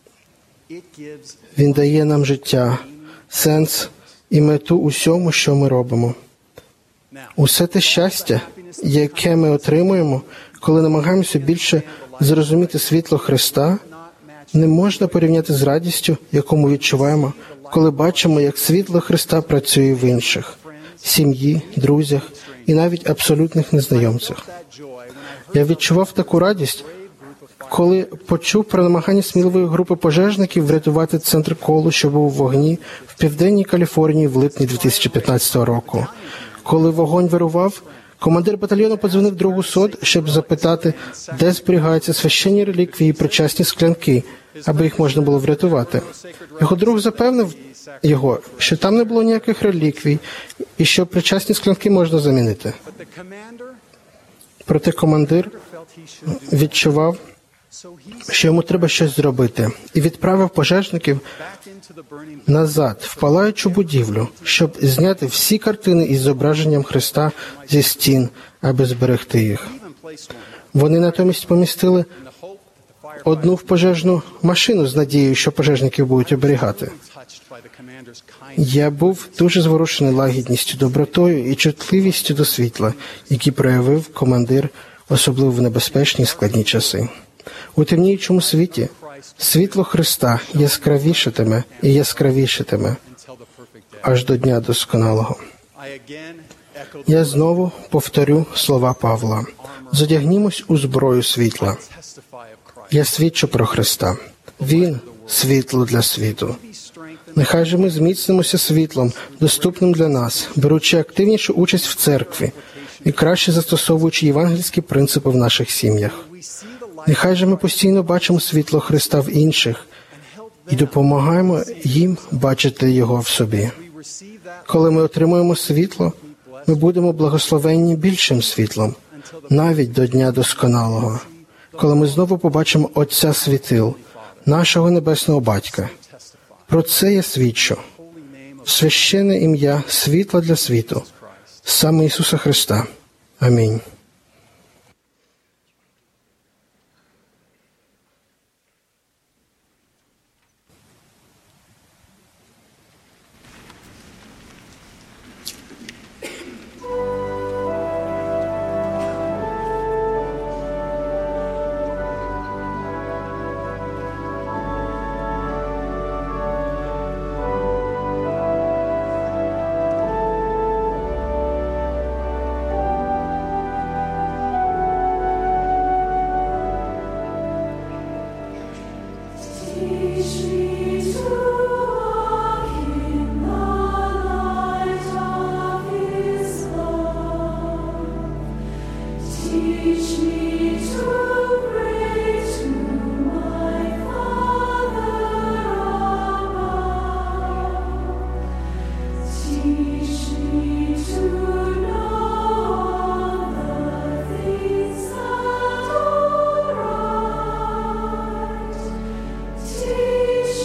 Він дає нам життя, сенс і мету усьому, що ми робимо. Усе те щастя, яке ми отримуємо, коли намагаємося більше зрозуміти світло Христа, не можна порівняти з радістю, яку ми відчуваємо, коли бачимо, як світло Христа працює в інших – сім'ї, друзях і навіть абсолютних незнайомцях. Я відчував таку радість, коли почув про намагання сміливої групи пожежників врятувати центр колу, що був у вогні в Південній Каліфорнії в липні дві тисячі п'ятнадцятого року. Коли вогонь вирував, командир батальйону подзвонив другу сот, щоб запитати, де зберігаються священні реліквії і причасні склянки, аби їх можна було врятувати. Його друг запевнив його, що там не було ніяких реліквій і що причасні склянки можна замінити. Проте командир відчував, що йому треба щось зробити, і відправив пожежників назад, в палаючу будівлю, щоб зняти всі картини із зображенням Христа зі стін, аби зберегти їх. Вони натомість помістили одну в пожежну машину з надією, що пожежників будуть оберігати. Я був дуже зворушений лагідністю, добротою і чутливістю до світла, які проявив командир, особливо в небезпечні складні часи. У темніючому світі Світло Христа яскравішатиме і яскравішатиме аж до дня досконалого. Я знову повторю слова Павла. Зодягнімось у зброю світла. Я свідчу про Христа. Він – світло для світу. Нехай же ми зміцнимося світлом, доступним для нас, беручи активнішу участь в церкві і краще застосовуючи євангельські принципи в наших сім'ях. Нехай же ми постійно бачимо світло Христа в інших і допомагаємо їм бачити Його в собі. Коли ми отримуємо світло, ми будемо благословенні більшим світлом, навіть до Дня досконалого, коли ми знову побачимо Отця світил, нашого Небесного Батька. Про це я свідчу. Священне ім'я світла для світу, саме Ісуса Христа. Амінь. Teach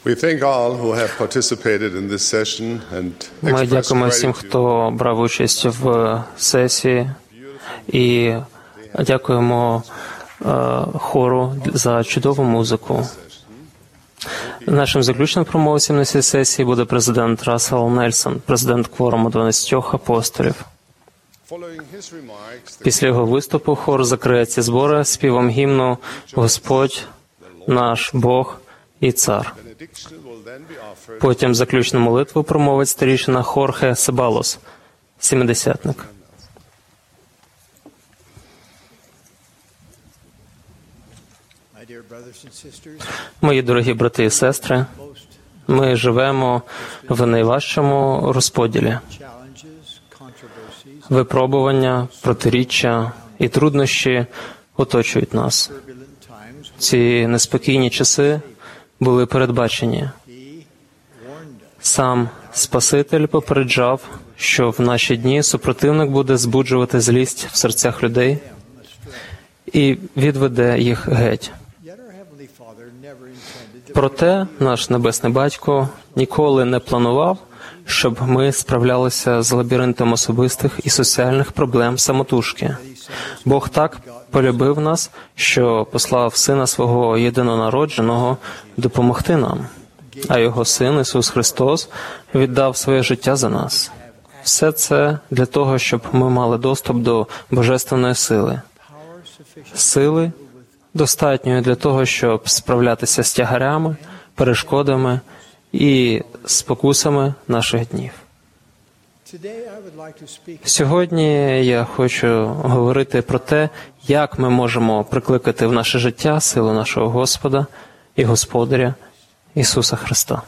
Ми дякуємо всім, хто брав участь в сесії, і дякуємо хору за чудову музику. Нашим заключним промовцем на цій сесії буде президент Рассел Нельсон, президент кворуму дванадцятьох апостолів. Після його виступу хор закриє ці збори співом гімну «Господь, наш Бог і Цар». Потім заключну молитву промовить старішина Хорхе Себалос, сімдесятник. Мої дорогі брати і сестри, ми живемо в найважчому розподілі. Випробування, протиріччя і труднощі оточують нас. Ці неспокійні часи були передбачені. Сам Спаситель попереджав, що в наші дні супротивник буде збуджувати злість в серцях людей і відведе їх геть. Проте наш Небесний Батько ніколи не планував, щоб ми справлялися з лабіринтом особистих і соціальних проблем самотужки. Бог так полюбив нас, що послав Сина Свого єдинонародженого допомогти нам, а Його Син Ісус Христос віддав своє життя за нас. Все це для того, щоб ми мали доступ до божественної сили. Сили достатньої для того, щоб справлятися з тягарями, перешкодами і спокусами наших днів. Сьогодні я хочу говорити про те, як ми можемо прикликати в наше життя силу нашого Господа і Господаря Ісуса Христа.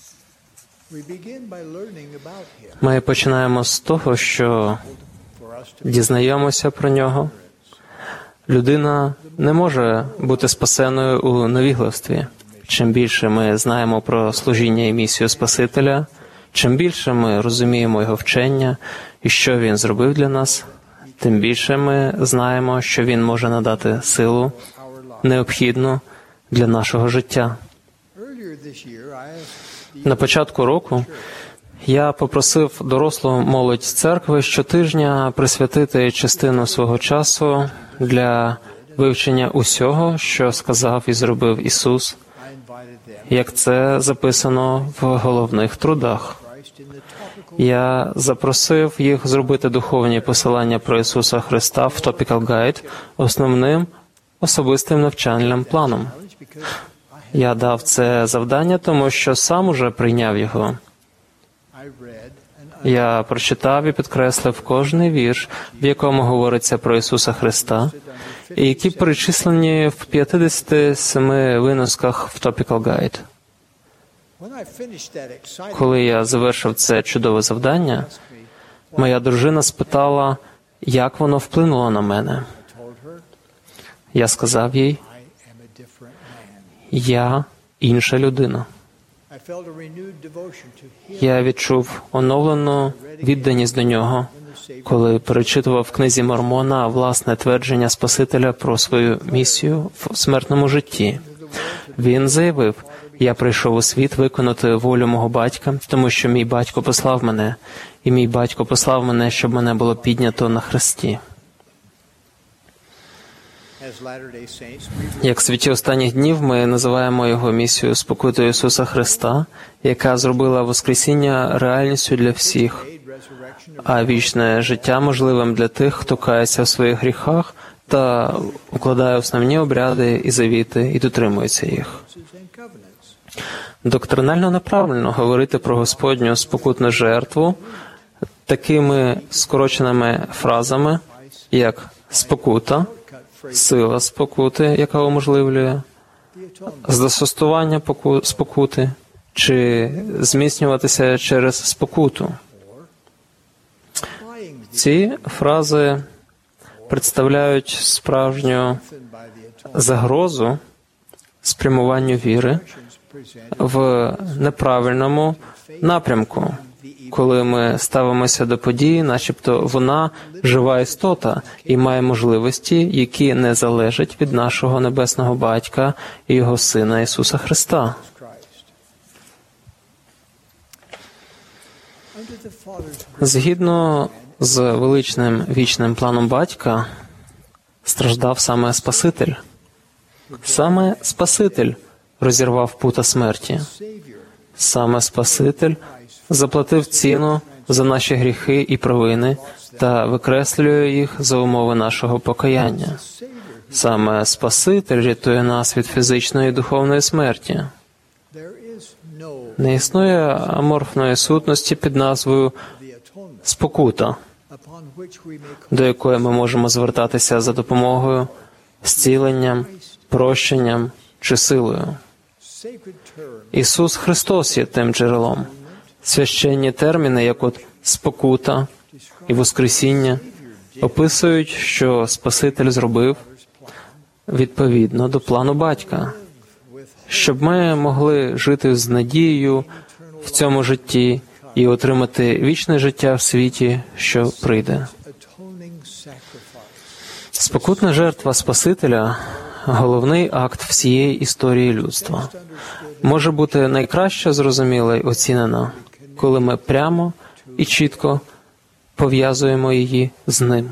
Ми починаємо з того, що дізнаємося про Нього. Людина не може бути спасеною у невігластві. Чим більше ми знаємо про служіння і місію Спасителя, чим більше ми розуміємо Його вчення і що Він зробив для нас, тим більше ми знаємо, що Він може надати силу, необхідну для нашого життя. На початку року я попросив дорослу молодь церкви щотижня присвятити частину свого часу для вивчення усього, що сказав і зробив Ісус, як це записано в головних трудах. Я запросив їх зробити духовні посилання про Ісуса Христа в Topical Guide основним особистим навчальним планом. Я дав це завдання, тому що сам уже прийняв його. Я прочитав і підкреслив кожний вірш, в якому говориться про Ісуса Христа, і які перечислені в п'ятдесяти семи виносках в Topical Guide. Коли я завершив це чудове завдання, моя дружина спитала, як воно вплинуло на мене. Я сказав їй, я інша людина. Я відчув оновлену відданість до Нього, коли перечитував в книзі Мормона власне твердження Спасителя про свою місію в смертному житті. Він заявив, я прийшов у світ виконати волю мого батька, тому що мій батько послав мене, і мій батько послав мене, щоб мене було піднято на хресті. Як святі останніх днів ми називаємо його місію спокутою Ісуса Христа, яка зробила Воскресіння реальністю для всіх, а вічне життя можливим для тих, хто кається в своїх гріхах та укладає основні обряди і завіти і дотримується їх. Доктринально неправильно говорити про Господню спокутну жертву такими скороченими фразами, як «спокута», «сила спокути», яка уможливлює, «застосування спокути» чи «зміцнюватися через спокуту». Ці фрази представляють справжню загрозу спрямуванню віри в неправильному напрямку, коли ми ставимося до події, начебто вона жива істота і має можливості, які не залежать від нашого Небесного Батька і Його Сина Ісуса Христа. Згідно з величним вічним планом батька, страждав саме Спаситель. Саме Спаситель розірвав пута смерті. Саме Спаситель заплатив ціну за наші гріхи і провини та викреслює їх за умови нашого покаяння. Саме Спаситель рятує нас від фізичної і духовної смерті. Не існує аморфної сутності під назвою спокута, до якої ми можемо звертатися за допомогою, зціленням, прощенням чи силою. Ісус Христос є тим джерелом. Священні терміни, як от спокута і воскресіння, описують, що Спаситель зробив відповідно до плану батька, щоб ми могли жити з надією в цьому житті і отримати вічне життя в світі, що прийде. Спокутна жертва Спасителя – головний акт всієї історії людства. Може бути найкраще зрозуміла й оцінена, коли ми прямо і чітко пов'язуємо її з ним.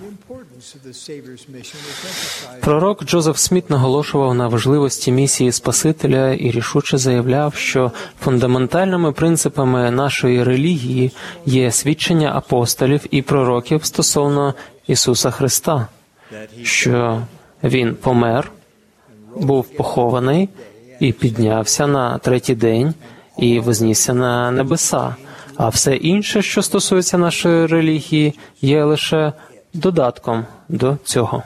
Пророк Джозеф Сміт наголошував на важливості місії Спасителя і рішуче заявляв, що фундаментальними принципами нашої релігії є свідчення апостолів і пророків стосовно Ісуса Христа, що Він помер, був похований і піднявся на третій день і вознісся на небеса, а все інше, що стосується нашої релігії, є лише додатком до цього.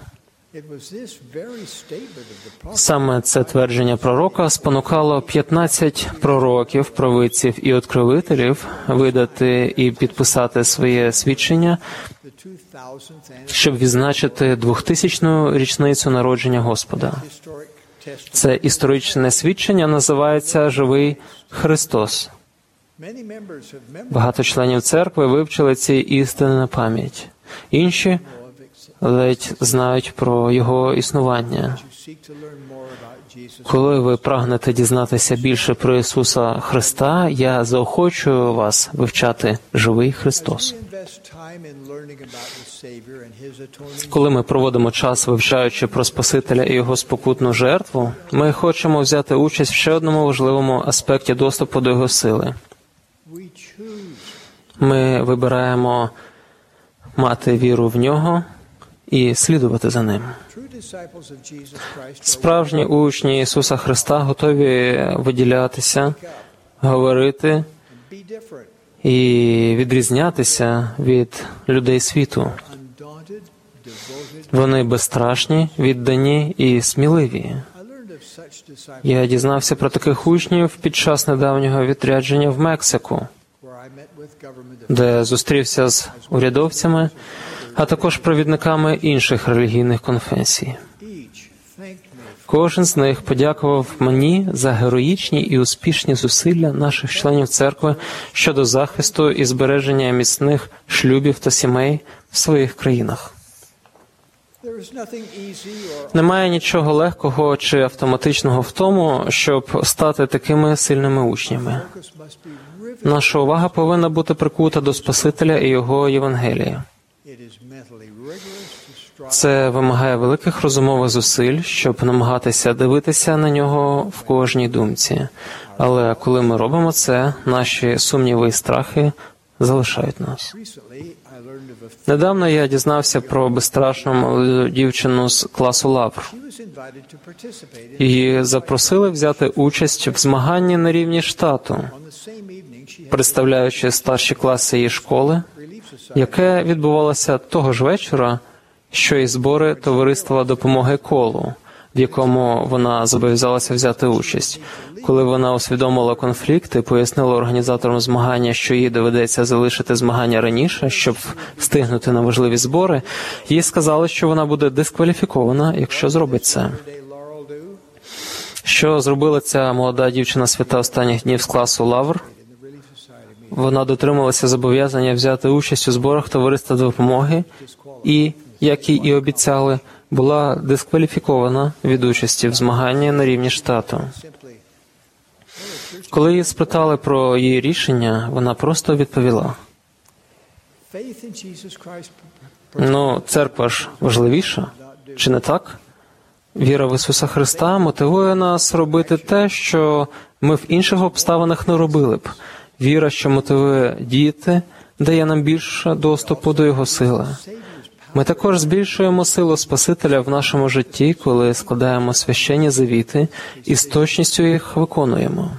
Саме це твердження пророка спонукало п'ятнадцять пророків, провидців і откровителів видати і підписати своє свідчення, щоб відзначити двохтисячну річницю народження Господа. Це історичне свідчення називається «Живий Христос». Багато членів церкви вивчили ці істини на пам'ять. Інші ледь знають про його існування. Коли ви прагнете дізнатися більше про Ісуса Христа, я заохочую вас вивчати «Живий Христос». Коли ми проводимо час, вивчаючи про Спасителя і Його спокутну жертву, ми хочемо взяти участь в ще одному важливому аспекті доступу до Його сили. Ми вибираємо мати віру в Нього і слідувати за Ним. Справжні учні Ісуса Христа готові виділятися, говорити і відрізнятися від людей світу. Вони безстрашні, віддані і сміливі. Я дізнався про таких учнів під час недавнього відрядження в Мексику, де зустрівся з урядовцями, а також провідниками інших релігійних конфесій. Кожен з них подякував мені за героїчні і успішні зусилля наших членів церкви щодо захисту і збереження міцних шлюбів та сімей в своїх країнах. Немає нічого легкого чи автоматичного в тому, щоб стати такими сильними учнями. Наша увага повинна бути прикута до Спасителя і Його Євангелія. Це вимагає великих розумових зусиль, щоб намагатися дивитися на нього в кожній думці. Але коли ми робимо це, наші сумніви і страхи залишають нас. Недавно я дізнався про безстрашну молоду дівчину з класу Лавр. Її запросили взяти участь в змаганні на рівні штату, представляючи старші класи її школи, яке відбувалося того ж вечора, що і збори товариства допомоги колу, в якому вона зобов'язалася взяти участь. Коли вона усвідомила конфлікти, пояснила організаторам змагання, що їй доведеться залишити змагання раніше, щоб встигнути на важливі збори, їй сказали, що вона буде дискваліфікована, якщо зробить це. Що зробила ця молода дівчина свята останніх днів з класу Лавр? Вона дотрималася зобов'язання взяти участь у зборах товариства допомоги і, як їй і обіцяли, була дискваліфікована від участі в змаганні на рівні штату. Коли її спитали про її рішення, вона просто відповіла: Ну, церква ж важливіша, чи не так? Віра в Ісуса Христа мотивує нас робити те, що ми в інших обставинах не робили б. Віра, що мотивує діяти, дає нам більше доступу до Його сили. Ми також збільшуємо силу Спасителя в нашому житті, коли складаємо священні завіти і з точністю їх виконуємо.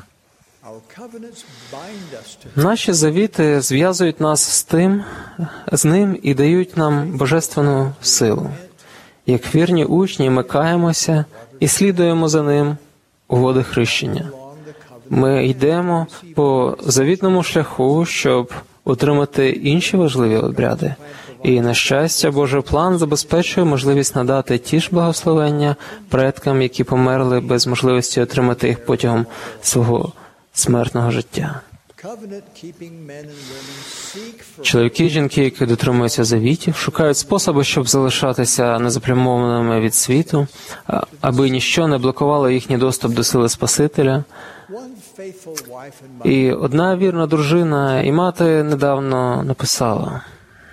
Наші завіти зв'язують нас з тим, з ним і дають нам божественну силу. Як вірні учні, ми каємося і слідуємо за ним у води хрещення. Ми йдемо по завітному шляху, щоб отримати інші важливі обряди. І, на щастя, Божий план забезпечує можливість надати ті ж благословення предкам, які померли без можливості отримати їх протягом свого смертного життя. Чоловіки і жінки, які дотримуються завітів, шукають способи, щоб залишатися незаплямованими від світу, аби ніщо не блокувало їхній доступ до сили Спасителя. І одна вірна дружина і мати недавно написала: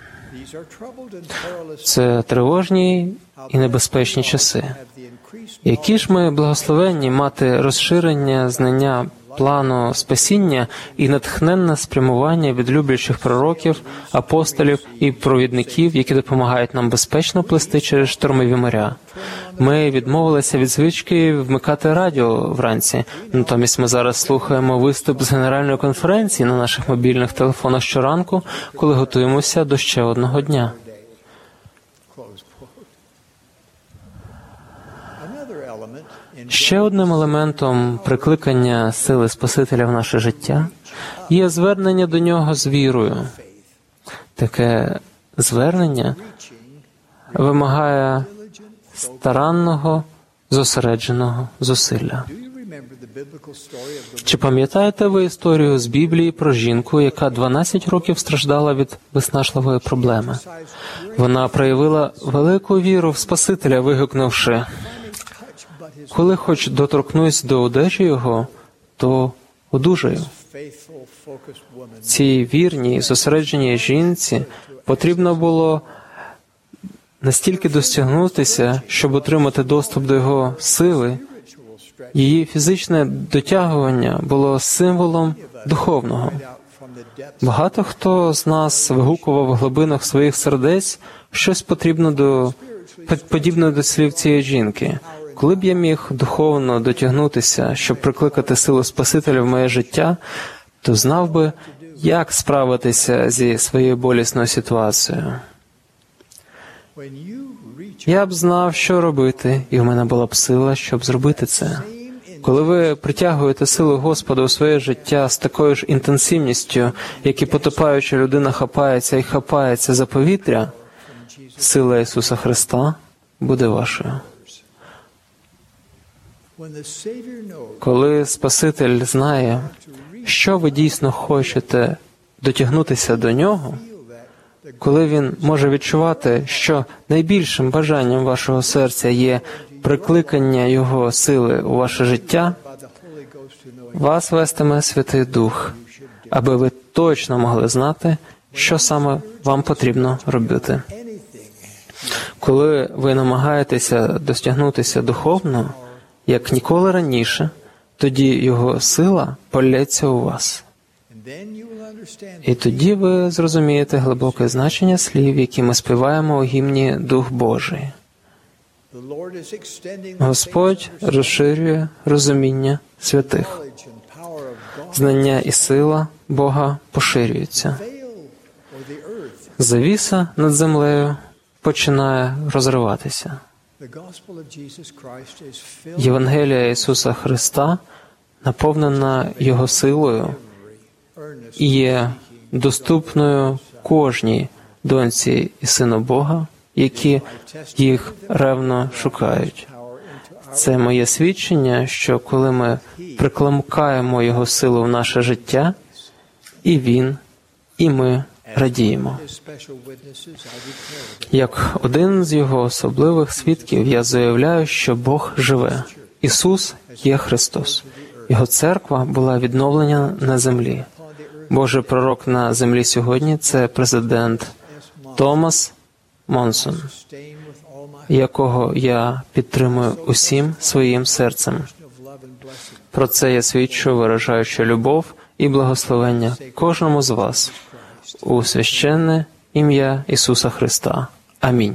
«Це тривожні і небезпечні часи. Які ж ми благословенні мати розширення знання плану спасіння і натхненне спрямування від люблячих пророків, апостолів і провідників, які допомагають нам безпечно плисти через штормові моря. Ми відмовилися від звички вмикати радіо вранці, натомість ми зараз слухаємо виступ з Генеральної конференції на наших мобільних телефонах щоранку, коли готуємося до ще одного дня». Ще одним елементом прикликання сили Спасителя в наше життя є звернення до Нього з вірою. Таке звернення вимагає старанного, зосередженого зусилля. Чи пам'ятаєте ви історію з Біблії про жінку, яка дванадцять років страждала від виснажливої проблеми? Вона проявила велику віру в Спасителя, вигукнувши: «Коли хоч доторкнусь до одежі Його, то одужаю». Цій вірній, зосередженій жінці потрібно було настільки достягнутися, щоб отримати доступ до Його сили. Її фізичне дотягування було символом духовного. Багато хто з нас вигукував в глибинах своїх сердець щось потрібно до, подібне до слів цієї жінки. Коли б я міг духовно дотягнутися, щоб прикликати силу Спасителя в моє життя, то знав би, як справитися зі своєю болісною ситуацією. Я б знав, що робити, і в мене була б сила, щоб зробити це. Коли ви притягуєте силу Господа у своє життя з такою ж інтенсивністю, як і потопаюча людина хапається і хапається за повітря, сила Ісуса Христа буде вашою. Коли Спаситель знає, що ви дійсно хочете дотягнутися до Нього, коли Він може відчувати, що найбільшим бажанням вашого серця є прикликання Його сили у ваше життя, вас вестиме Святий Дух, аби ви точно могли знати, що саме вам потрібно робити. Коли ви намагаєтеся достягнутися духовно, як ніколи раніше, тоді Його сила полється у вас. І тоді ви зрозумієте глибоке значення слів, які ми співаємо у гімні «Дух Божий». Господь розширює розуміння святих. Знання і сила Бога поширюються. Завіса над землею починає розриватися. Євангелія Ісуса Христа наповнена Його силою і є доступною кожній доньці і сину Бога, які їх ревно шукають. Це моє свідчення, що коли ми прикламкаємо Його силу в наше життя, і Він, і ми радіємо. Як один з Його особливих свідків, я заявляю, що Бог живе. Ісус є Христос. Його церква була відновлена на землі. Божий пророк на землі сьогодні – це президент Томас Монсон, якого я підтримую усім своїм серцем. Про це я свідчу, виражаючи любов і благословення кожному з вас у священне ім'я Ісуса Христа. Амінь.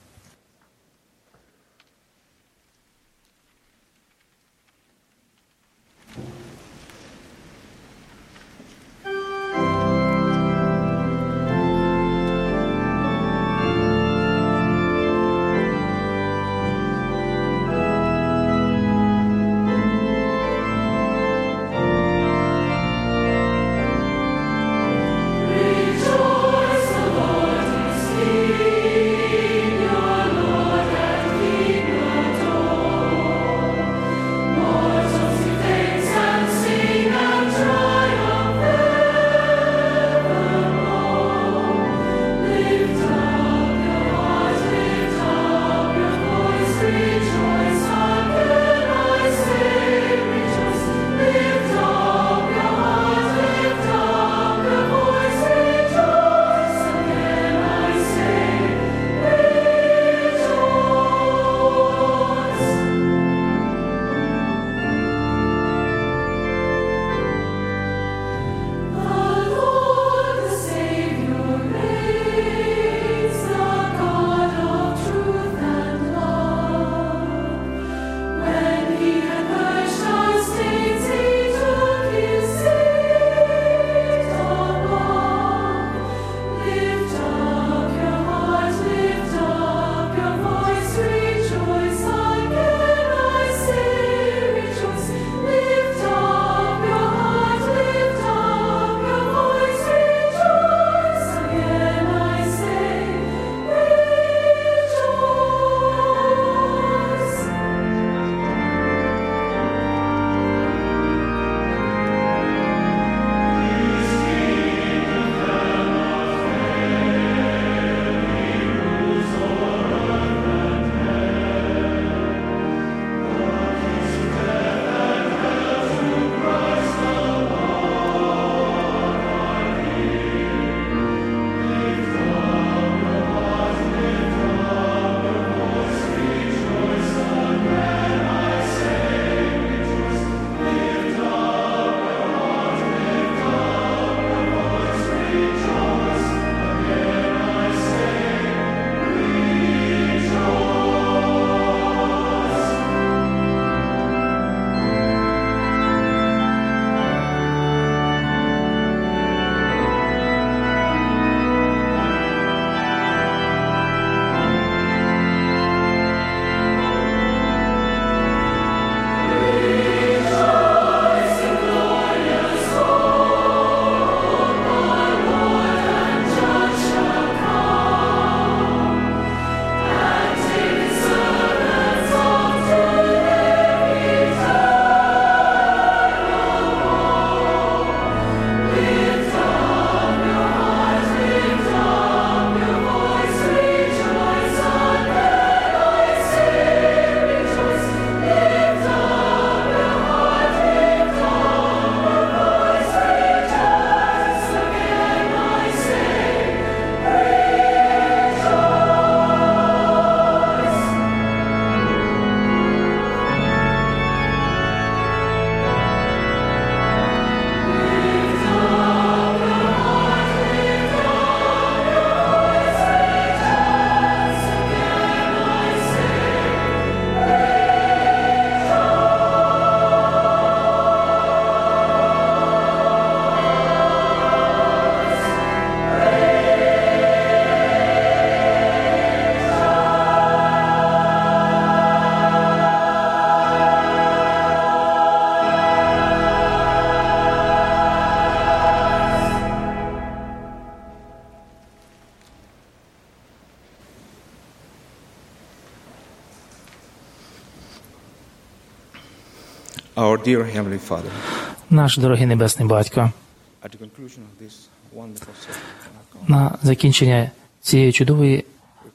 Our dear Heavenly Father, Наш дорогий Небесний Батько, at the conclusion of this wonderful session, на закінчення цієї чудової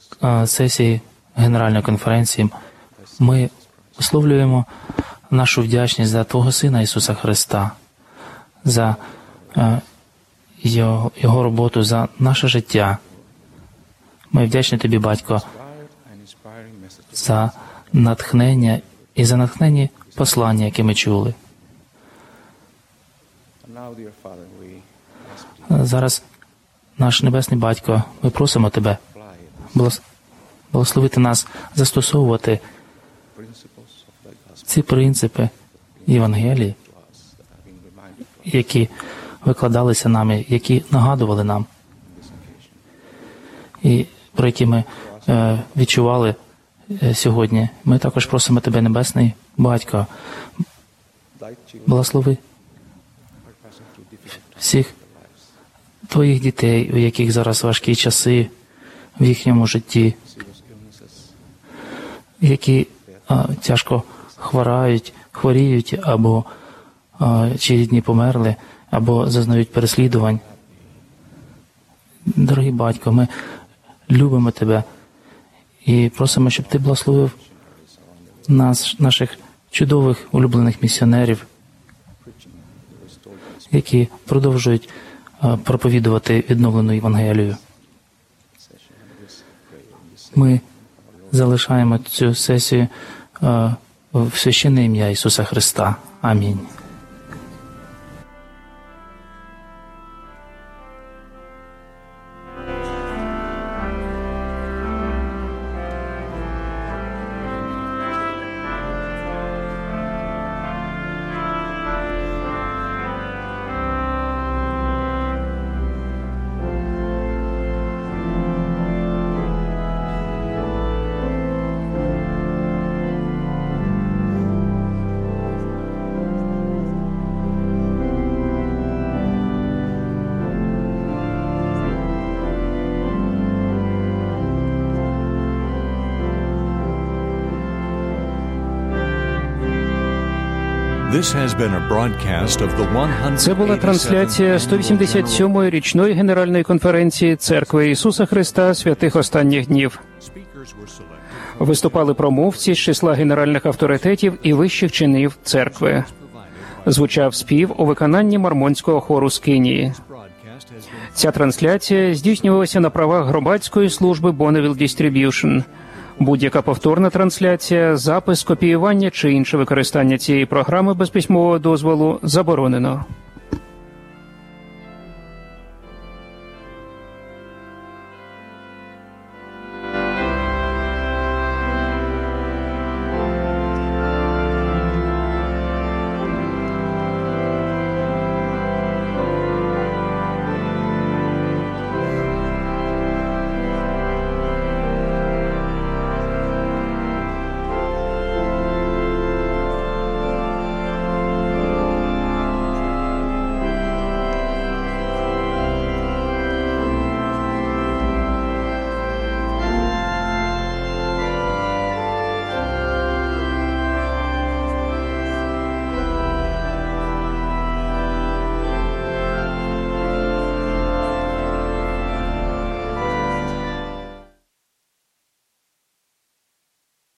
е, сесії Генеральної конференції ми висловлюємо нашу вдячність за Твого Сина Ісуса Христа, за е, його, його роботу, за наше життя. Ми вдячні тобі, батько, за натхнення і за натхнені послання, які ми чули. Зараз, наш Небесний Батько, ми просимо Тебе благословити нас застосовувати ці принципи Євангелії, які викладалися нами, які нагадували нам, і про які ми е, відчували е, сьогодні. Ми також просимо Тебе, Небесний Батько, благослови всіх Твоїх дітей, у яких зараз важкі часи в їхньому житті, які а, тяжко хворають, хворіють, або а, чи рідні померли, або зазнають переслідувань. Дорогий батько, ми любимо Тебе і просимо, щоб Ти благословив нас, наших чудових улюблених місіонерів, які продовжують а, проповідувати відновлену Євангелію. Ми залишаємо цю сесію а, в священне ім'я Ісуса Христа. Амінь. Це була трансляція сто вісімдесят сьомої річної Генеральної конференції Церкви Ісуса Христа святих останніх днів. Виступали промовці з числа генеральних авторитетів і вищих чинів церкви. Звучав спів у виконанні мормонського хору з Кенії. Ця трансляція здійснювалася на правах громадської служби Bonneville Distribution. Будь-яка повторна трансляція, запис, копіювання чи інше використання цієї програми без письмового дозволу заборонено.